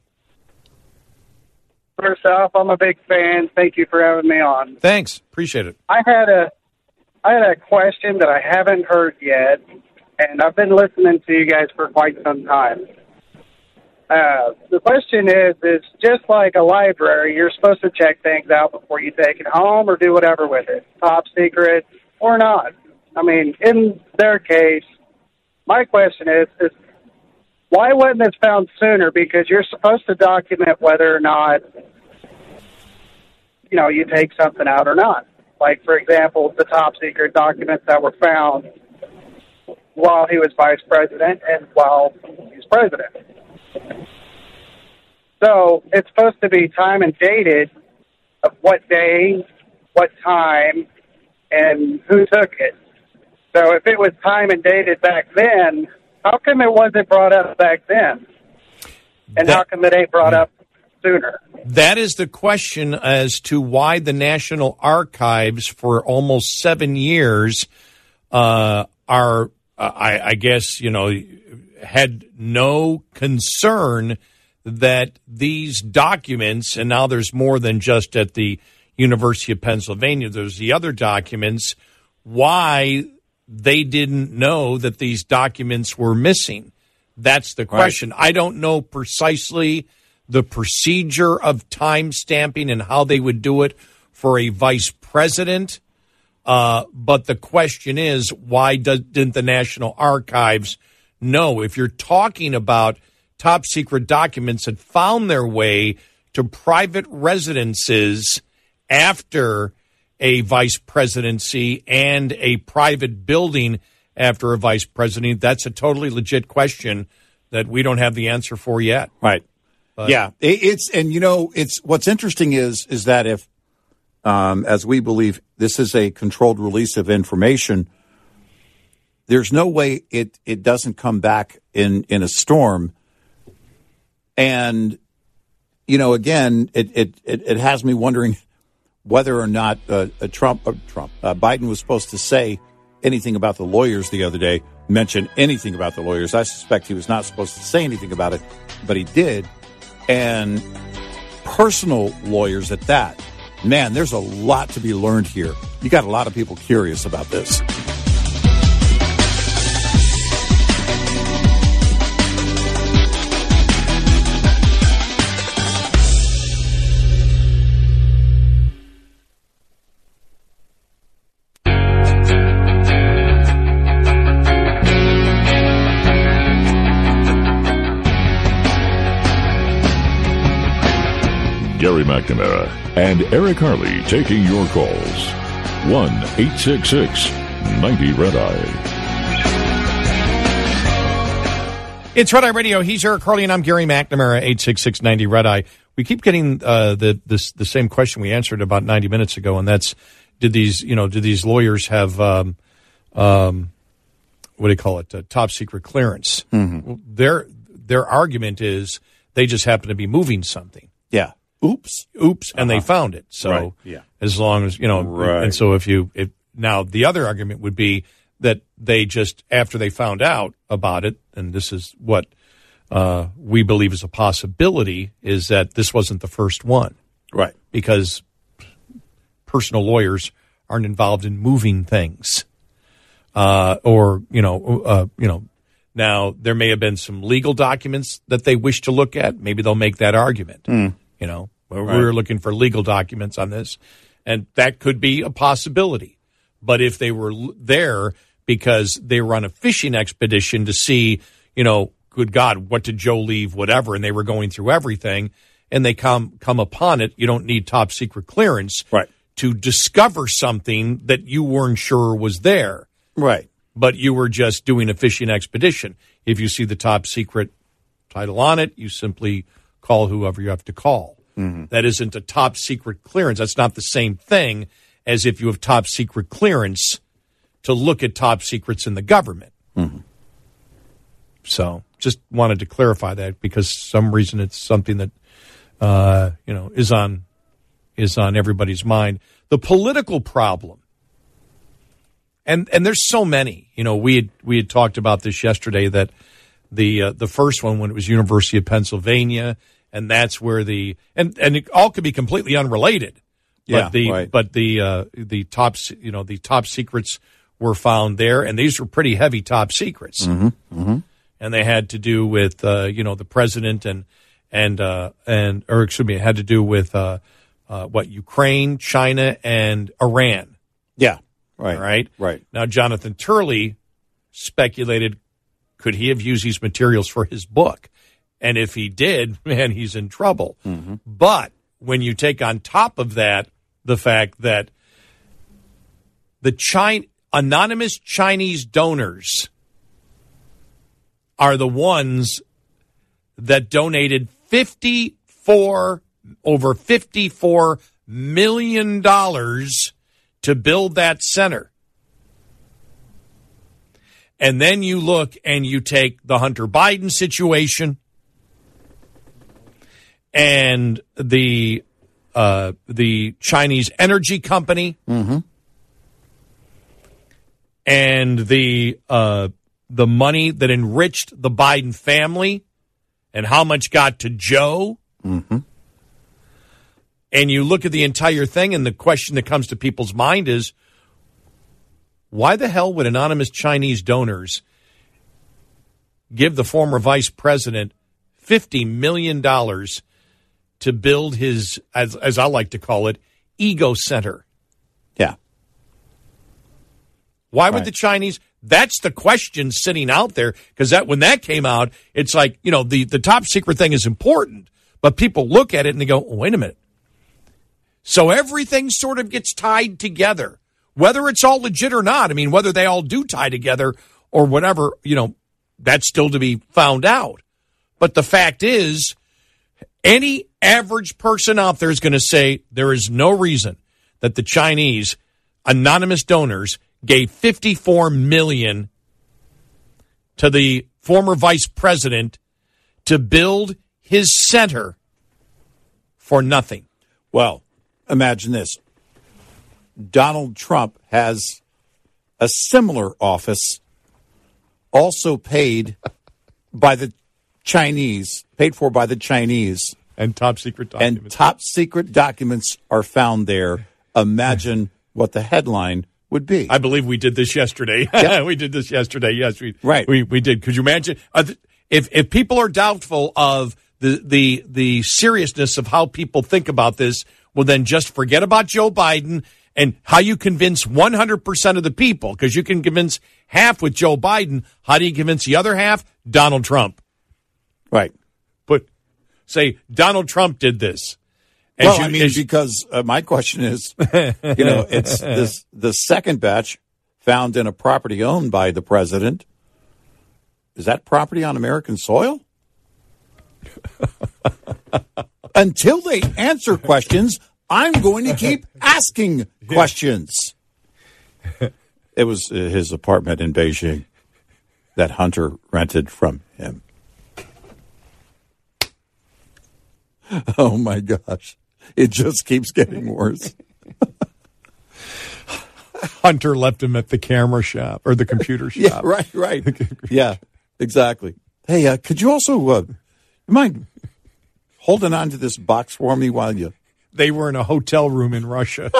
First off, I'm a big fan. Thank you for having me on. Thanks. Appreciate it. I had a, I had a question that I haven't heard yet, and I've been listening to you guys for quite some time. Uh, the question is, is just like a library, you're supposed to check things out before you take it home or do whatever with it, top secret or not. I mean, in their case, my question is, is why wasn't this found sooner? Because you're supposed to document whether or not, you know, you take something out or not. Like, for example, the top secret documents that were found while he was vice president and while he's president. So it's supposed to be time and dated of what day, what time, and who took it. So if it was time and dated back then, how come it wasn't brought up back then? And that, how come it ain't brought up sooner? That is the question as to why the National Archives for almost seven years uh, are, uh, I, I guess, you know, had no concern that these documents, and now there's more than just at the University of Pennsylvania, there's the other documents, why they didn't know that these documents were missing. That's the question. Right. I don't know precisely the procedure of time stamping and how they would do it for a vice president, uh, but the question is, why does, didn't the National Archives know? If you're talking about top secret documents that found their way to private residences after a vice presidency and a private building after a vice president, that's a totally legit question that we don't have the answer for yet. Right. But, yeah. It's, and you know, it's, what's interesting is, is that if, um, as we believe this is a controlled release of information, there's no way it, it doesn't come back in, in a storm. And, you know, again, it, it, it, it has me wondering whether or not uh, uh, Trump, uh, Trump, uh, Biden was supposed to say anything about the lawyers the other day, mention anything about the lawyers. I suspect he was not supposed to say anything about it, but he did. And personal lawyers at that. Man, there's a lot to be learned here. You got a lot of people curious about this. Gary McNamara and Eric Harley taking your calls. one eight six six ninety Red Eye. It's Red Eye Radio. He's Eric Harley, and I'm Gary McNamara, eight six six ninety Red Eye. We keep getting uh, the this, the same question we answered about ninety minutes ago, and that's, did these, you know, did these lawyers have, um, um, what do you call it, uh, top secret clearance? Mm-hmm. Well, their, their argument is they just happen to be moving something. Yeah. Oops. Oops, and uh-huh. they found it. So right. yeah. as long as, you know, right. and so if you, if, now the other argument would be that they just, after they found out about it, and this is what uh, we believe is a possibility, is that this wasn't the first one. Right. Because personal lawyers aren't involved in moving things. Uh, or, you know, uh, you know, now there may have been some legal documents that they wish to look at. Maybe they'll make that argument. Mm. You know, we're, right. we're looking for legal documents on this, and that could be a possibility. But if they were l- there because they were on a fishing expedition to see, you know, good God, what did Joe leave, whatever, and they were going through everything, and they come come upon it, you don't need top secret clearance right. to discover something that you weren't sure was there. Right. But you were just doing a fishing expedition. If you see the top secret title on it, you simply call whoever you have to call. Mm-hmm. That isn't a top secret clearance. That's not the same thing as if you have top secret clearance to look at top secrets in the government. Mm-hmm. So just wanted to clarify that because some reason it's something that uh, you know is on is on everybody's mind. The political problem, and and there's so many. You know, we had we had talked about this yesterday that. The uh, the first one when it was University of Pennsylvania, and that's where the and, and it all could be completely unrelated. Yeah, but the right. but the uh, the top you know the top secrets were found there, and these were pretty heavy top secrets, mm-hmm. Mm-hmm. and they had to do with uh, you know the president and and uh, and or excuse me, it had to do with uh, uh, what Ukraine, China, and Iran. Yeah, right, All right, right. Now Jonathan Turley speculated. could he have used these materials for his book? And if he did, man, he's in trouble. Mm-hmm. But when you take on top of that the fact that the China, anonymous Chinese donors are the ones that donated fifty-four over fifty-four million dollars to build that center. And then you look and you take the Hunter Biden situation and the uh, the Chinese energy company Mm-hmm. and the uh, the money that enriched the Biden family and how much got to Joe. Mm-hmm. And you look at the entire thing, and the question that comes to people's mind is, why the hell would anonymous Chinese donors give the former vice president fifty million dollars to build his, as, as I like to call it, ego center? Yeah. Why would Right. the Chinese? That's the question sitting out there, because that when that came out, it's like, you know, the, the top secret thing is important, but people look at it and they go, oh, wait a minute. So everything sort of gets tied together, whether it's all legit or not. I mean, whether they all do tie together or whatever, you know, that's still to be found out. But the fact is, any average person out there is going to say there is no reason that the Chinese anonymous donors gave fifty-four million dollars to the former vice president to build his center for nothing. Well, imagine this. Donald Trump has a similar office, also paid by the Chinese, paid for by the Chinese. And top secret documents. And top secret documents are found there. Imagine what the headline would be. I believe we did this yesterday. Yep. we did this yesterday. Yes, we right. We we did. Could you imagine uh, th- if if people are doubtful of the the the seriousness of how people think about this? Well, then just forget about Joe Biden and how you convince one hundred percent of the people, because you can convince half with Joe Biden. How do you convince the other half? Donald Trump. Right. But say Donald Trump did this. As well, you, I mean, as, because uh, my question is, you know, it's this the second batch found in a property owned by the president. Is that property on American soil? Until they answer questions, I'm going to keep asking questions. It was uh, his apartment in Beijing that Hunter rented from him. Oh, my gosh. It just keeps getting worse. Hunter left him at the camera shop or the computer shop. Yeah, right, right. Yeah, exactly. Hey, uh, could you also, uh, you mind holding on to this box for me while you... They were in a hotel room in Russia.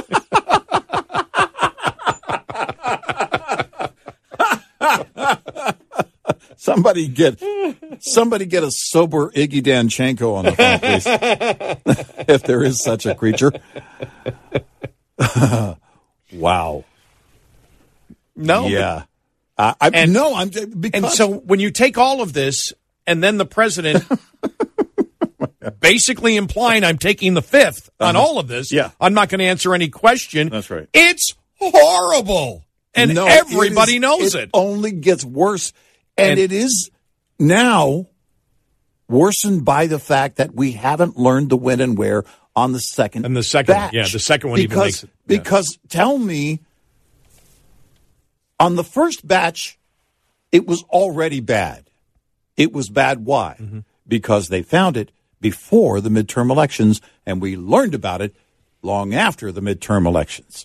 Somebody get somebody get a sober Iggy Danchenko on the phone, please. If there is such a creature. Wow. No. Yeah. Uh, I, And- no, I'm because And so when you take all of this and then the president basically implying I'm taking the fifth on Uh-huh. all of this, Yeah. I'm not going to answer any question. That's right. It's horrible. And No, everybody it is- knows it. It only gets worse. And, And- it is now worsened by the fact that we haven't learned the when and where on the second And the second one, batch. yeah, the second one even because, makes it, yeah. Because tell me, on the first batch, it was already bad. It was bad. Why? Mm-hmm. Because they found it before the midterm elections, and we learned about it long after the midterm elections.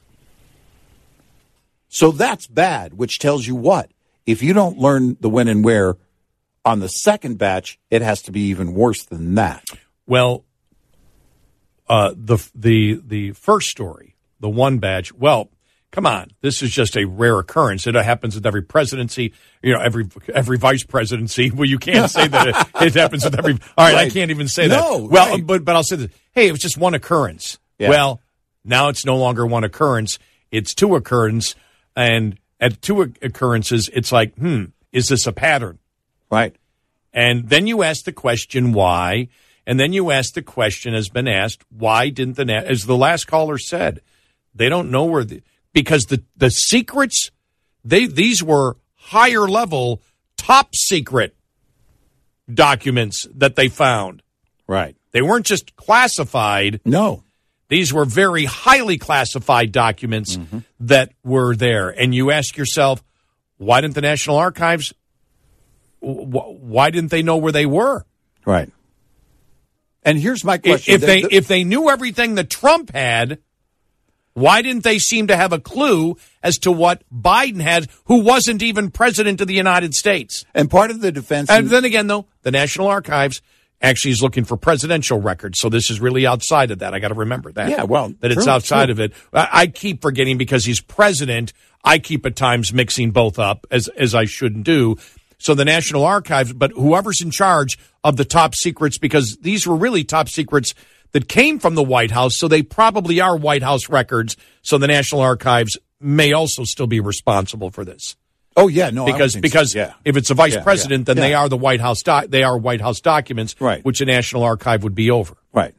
So that's bad, which tells you what? If you don't learn the when and where on the second batch, it has to be even worse than that. Well, uh, the the the first story, the one badge. Well, come on, this is just a rare occurrence. It happens with every presidency, you know, every every vice presidency. Well, you can't say that it, it happens with every. All right, Right. I can't even say No, that. Well, right. but but I'll say this. Hey, it was just one occurrence. Yeah. Well, now it's no longer one occurrence; it's two occurrence, and at two occurrences, it's like, hmm, is this a pattern? Right. And then you ask the question, why? And then you ask the question, has been asked, why didn't the, as the last caller said, they don't know where the, because the, the secrets, they, these were higher level, top secret documents that they found. Right. They weren't just classified. No. These were very highly classified documents mm-hmm. that were there. And you ask yourself, why didn't the National Archives, why didn't they know where they were? Right. And here's my question. If they, if they knew everything that Trump had, why didn't they seem to have a clue as to what Biden had, who wasn't even president of the United States? And part of the defense... And then again, though, the National Archives actually is looking for presidential records, so this is really outside of that. I got to remember that. Yeah, well... That it's true, outside true. of it. I, I keep forgetting because he's president. I keep at times mixing both up, as as I shouldn't do. So the National Archives, but whoever's in charge of the top secrets, because these were really top secrets that came from the White House, so they probably are White House records, so the National Archives may also still be responsible for this. Oh, yeah, no, because I because so. yeah. if it's a vice yeah, president, yeah, then yeah. they are the White House doc, they are White House documents, right. which the National Archive would be over. Right.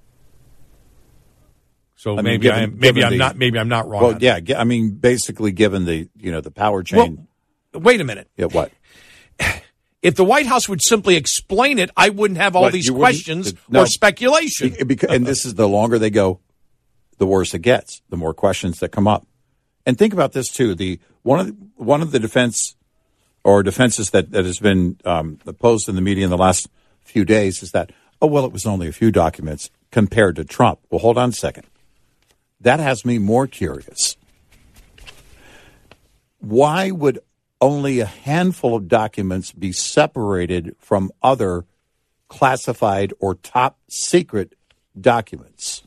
So I mean, maybe given, I am, maybe I'm the, not maybe I'm not wrong. Well, yeah, I mean, basically, given the you know the power chain. Well, wait a minute. Yeah, what? If the White House would simply explain it, I wouldn't have all what, these you questions no, or speculation. Because, and this is the longer they go, the worse it gets. The more questions that come up. And think about this too. The one of the, one of the defense or defenses that, that has been um, posed in the media in the last few days is that, oh, well, it was only a few documents compared to Trump. Well, hold on a second. That has me more curious. Why would only a handful of documents be separated from other classified or top secret documents?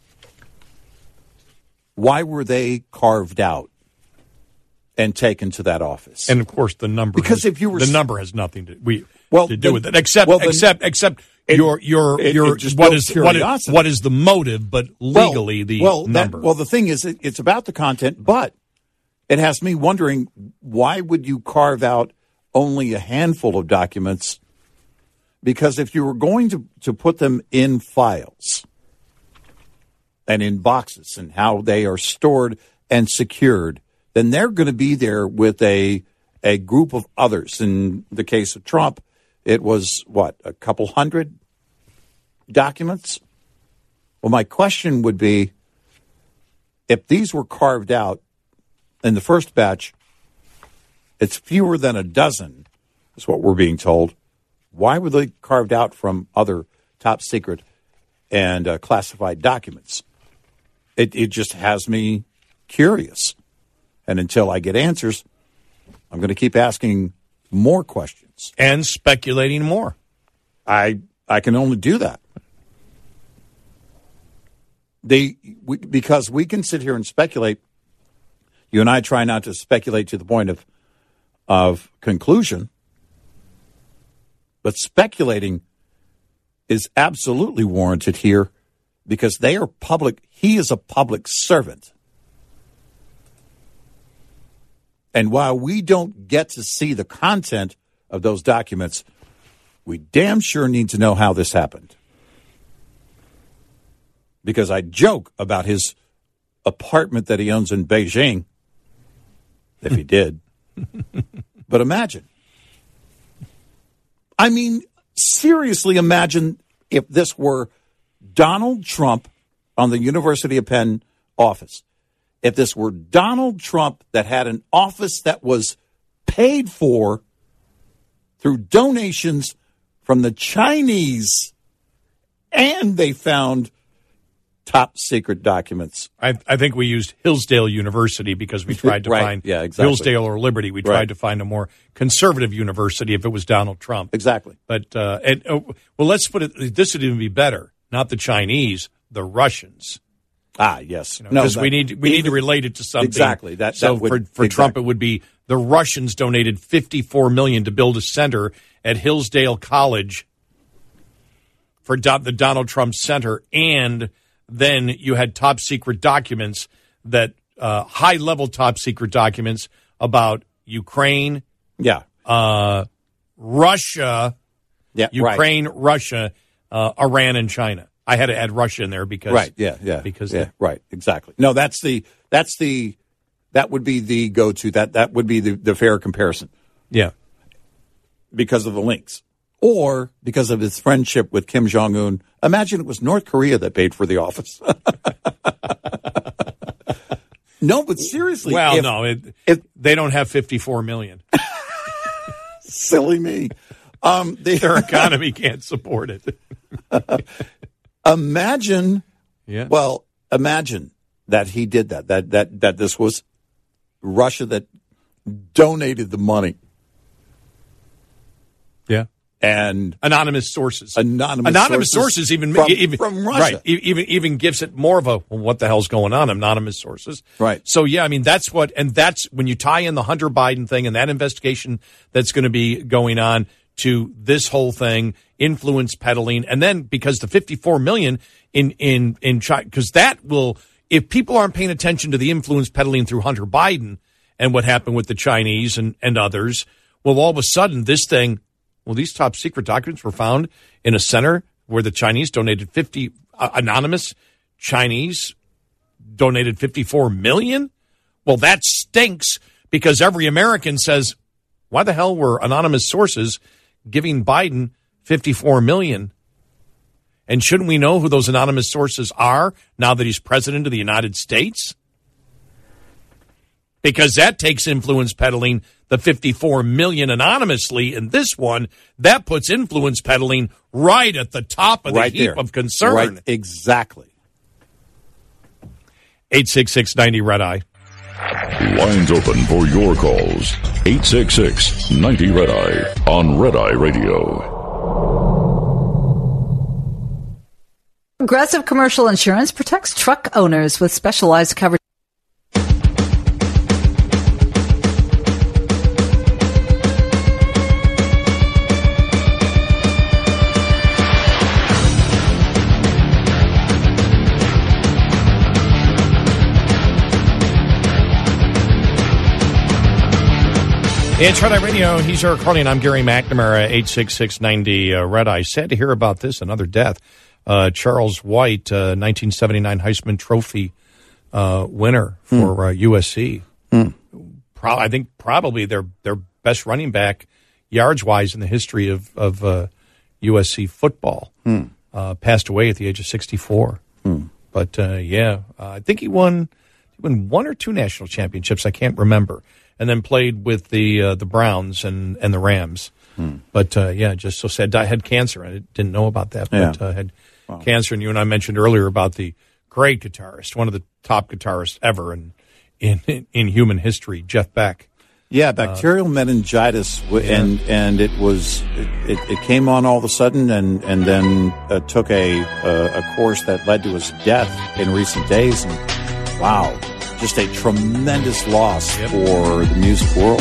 Why were they carved out and taken to that office? And of course, the number because has, if you were the number has nothing to we well, to do then, with it, except well, then, except except it, your your it, your it just what is what is is what is the motive, but legally well, the well, number. That, well, the thing is, it, it's about the content, but it has me wondering, why would you carve out only a handful of documents? Because if you were going to, to put them in files and in boxes and how they are stored and secured, then they're going to be there with a a group of others. In the case of Trump, it was, what, a couple hundred documents? Well, my question would be, if these were carved out in the first batch, it's fewer than a dozen, is what we're being told. Why were they carved out from other top secret and uh, classified documents? It, it just has me curious. And until I get answers, I'm going to keep asking more questions. And speculating more. I I can only do that. They we, because we can sit here and speculate. You and I try not to speculate to the point of of conclusion, but speculating is absolutely warranted here because they are public. He is a public servant. And while we don't get to see the content of those documents, we damn sure need to know how this happened. Because I joke about his apartment that he owns in Beijing, if he did. But imagine. I mean, seriously imagine if this were Donald Trump on the University of Penn office. If this were Donald Trump that had an office that was paid for through donations from the Chinese, and they found top secret documents. I, I think we used Hillsdale University because we tried to right. find yeah, exactly. Hillsdale or Liberty. We tried right. to find a more conservative university if it was Donald Trump. Exactly. But, uh, and, uh, well, let's put it, this would even be better. Not the Chinese, the Russians. Ah, yes. You know, no, because that, we need we even, need to relate it to something. Exactly. That, so that would, for for exactly. Trump, it would be the Russians donated fifty-four million dollars to build a center at Hillsdale College for Do- the Donald Trump Center, and then you had top secret documents that uh, high level top secret documents about Ukraine, yeah, uh, Russia, yeah, Ukraine, right. Russia, uh, Iran, and China. I had to add Russia in there because right, yeah, yeah, because yeah, the, right, exactly. No, that's the that's the that would be the go-to. That that would be the, the fair comparison. Yeah, because of the links, or because of his friendship with Kim Jong Un. Imagine it was North Korea that paid for the office. No, but seriously, well, if, no, it, if, they don't have fifty-four million. Silly me. Um, they, Their economy can't support it. Imagine, yeah. well, imagine that he did that, that, that, that this was Russia that donated the money. Yeah. And anonymous sources, anonymous, anonymous sources, sources even from, even from Russia, right? Even even gives it more of a well, what the hell's going on? Anonymous sources, right? So yeah, I mean that's what, and that's when you tie in the Hunter Biden thing and that investigation that's going to be going on to this whole thing, influence peddling, and then because the fifty-four million in in in China, because that will, if people aren't paying attention to the influence peddling through Hunter Biden and what happened with the Chinese and and others, well, all of a sudden this thing. Well, these top secret documents were found in a center where the Chinese donated fifty uh, anonymous Chinese donated fifty-four million. Well, that stinks because every American says, why the hell were anonymous sources giving Biden fifty-four million? And shouldn't we know who those anonymous sources are now that he's president of the United States? Because that takes influence peddling, the fifty-four million anonymously in this one, that puts influence peddling right at the top of the right heap there. of concern. Right, exactly. eight six six ninety Red Eye. Lines open for your calls. eight six six ninety Red Eye on Red Eye Radio. Progressive Commercial Insurance protects truck owners with specialized coverage. It's Red Eye Radio. He's Eric Carly, and I'm Gary McNamara, eight six six ninety uh, Red Eye. Sad to hear about this, another death. Uh, Charles White, uh, nineteen seventy-nine Heisman Trophy uh, winner for hmm. uh, U S C. Hmm. Pro- I think probably their their best running back, yards-wise, in the history of, of uh, U S C football. Hmm. Uh, passed away at the age of sixty-four. Hmm. But, uh, yeah, uh, I think he won, he won one or two national championships. I can't remember. And then played with the uh, the Browns and, and the Rams. Hmm. But, uh, yeah, just so sad. I had cancer. I didn't know about that, but yeah. uh, had wow. cancer. And you and I mentioned earlier about the great guitarist, one of the top guitarists ever in in, in human history, Jeff Beck. Yeah, bacterial uh, meningitis, w- yeah. and and it was it, it, it came on all of a sudden, and and then uh, took a uh, a course that led to his death in recent days. And wow. Just a tremendous loss yep. for the music world.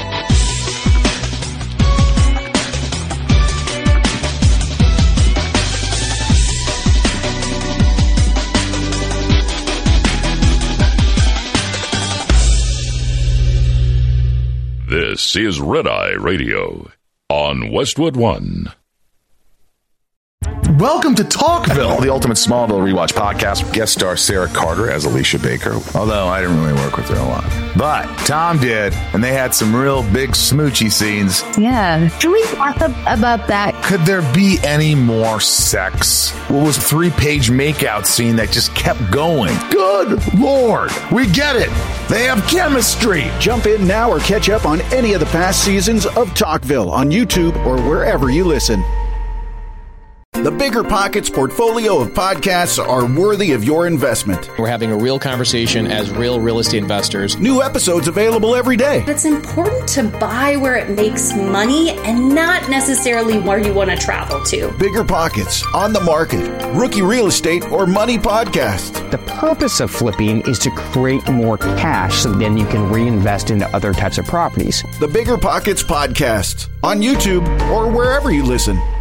This is Red Eye Radio on Westwood One. Welcome to Talkville, the ultimate Smallville rewatch podcast. Guest star Sarah Carter as Alicia Baker. Although I didn't really work with her a lot. But Tom did, and they had some real big smoochy scenes. Yeah. Can we talk about that? Could there be any more sex? What was a three-page makeout scene that just kept going? Good Lord. We get it. They have chemistry. Jump in now or catch up on any of the past seasons of Talkville on YouTube or wherever you listen. The Bigger Pockets portfolio of podcasts are worthy of your investment. We're having a real conversation as real real estate investors. New episodes available every day. It's important to buy where it makes money and not necessarily where you want to travel to. Bigger Pockets, On the Market, Rookie Real Estate, or Money Podcast. The purpose of flipping is to create more cash so then you can reinvest into other types of properties. The Bigger Pockets Podcast on YouTube or wherever you listen.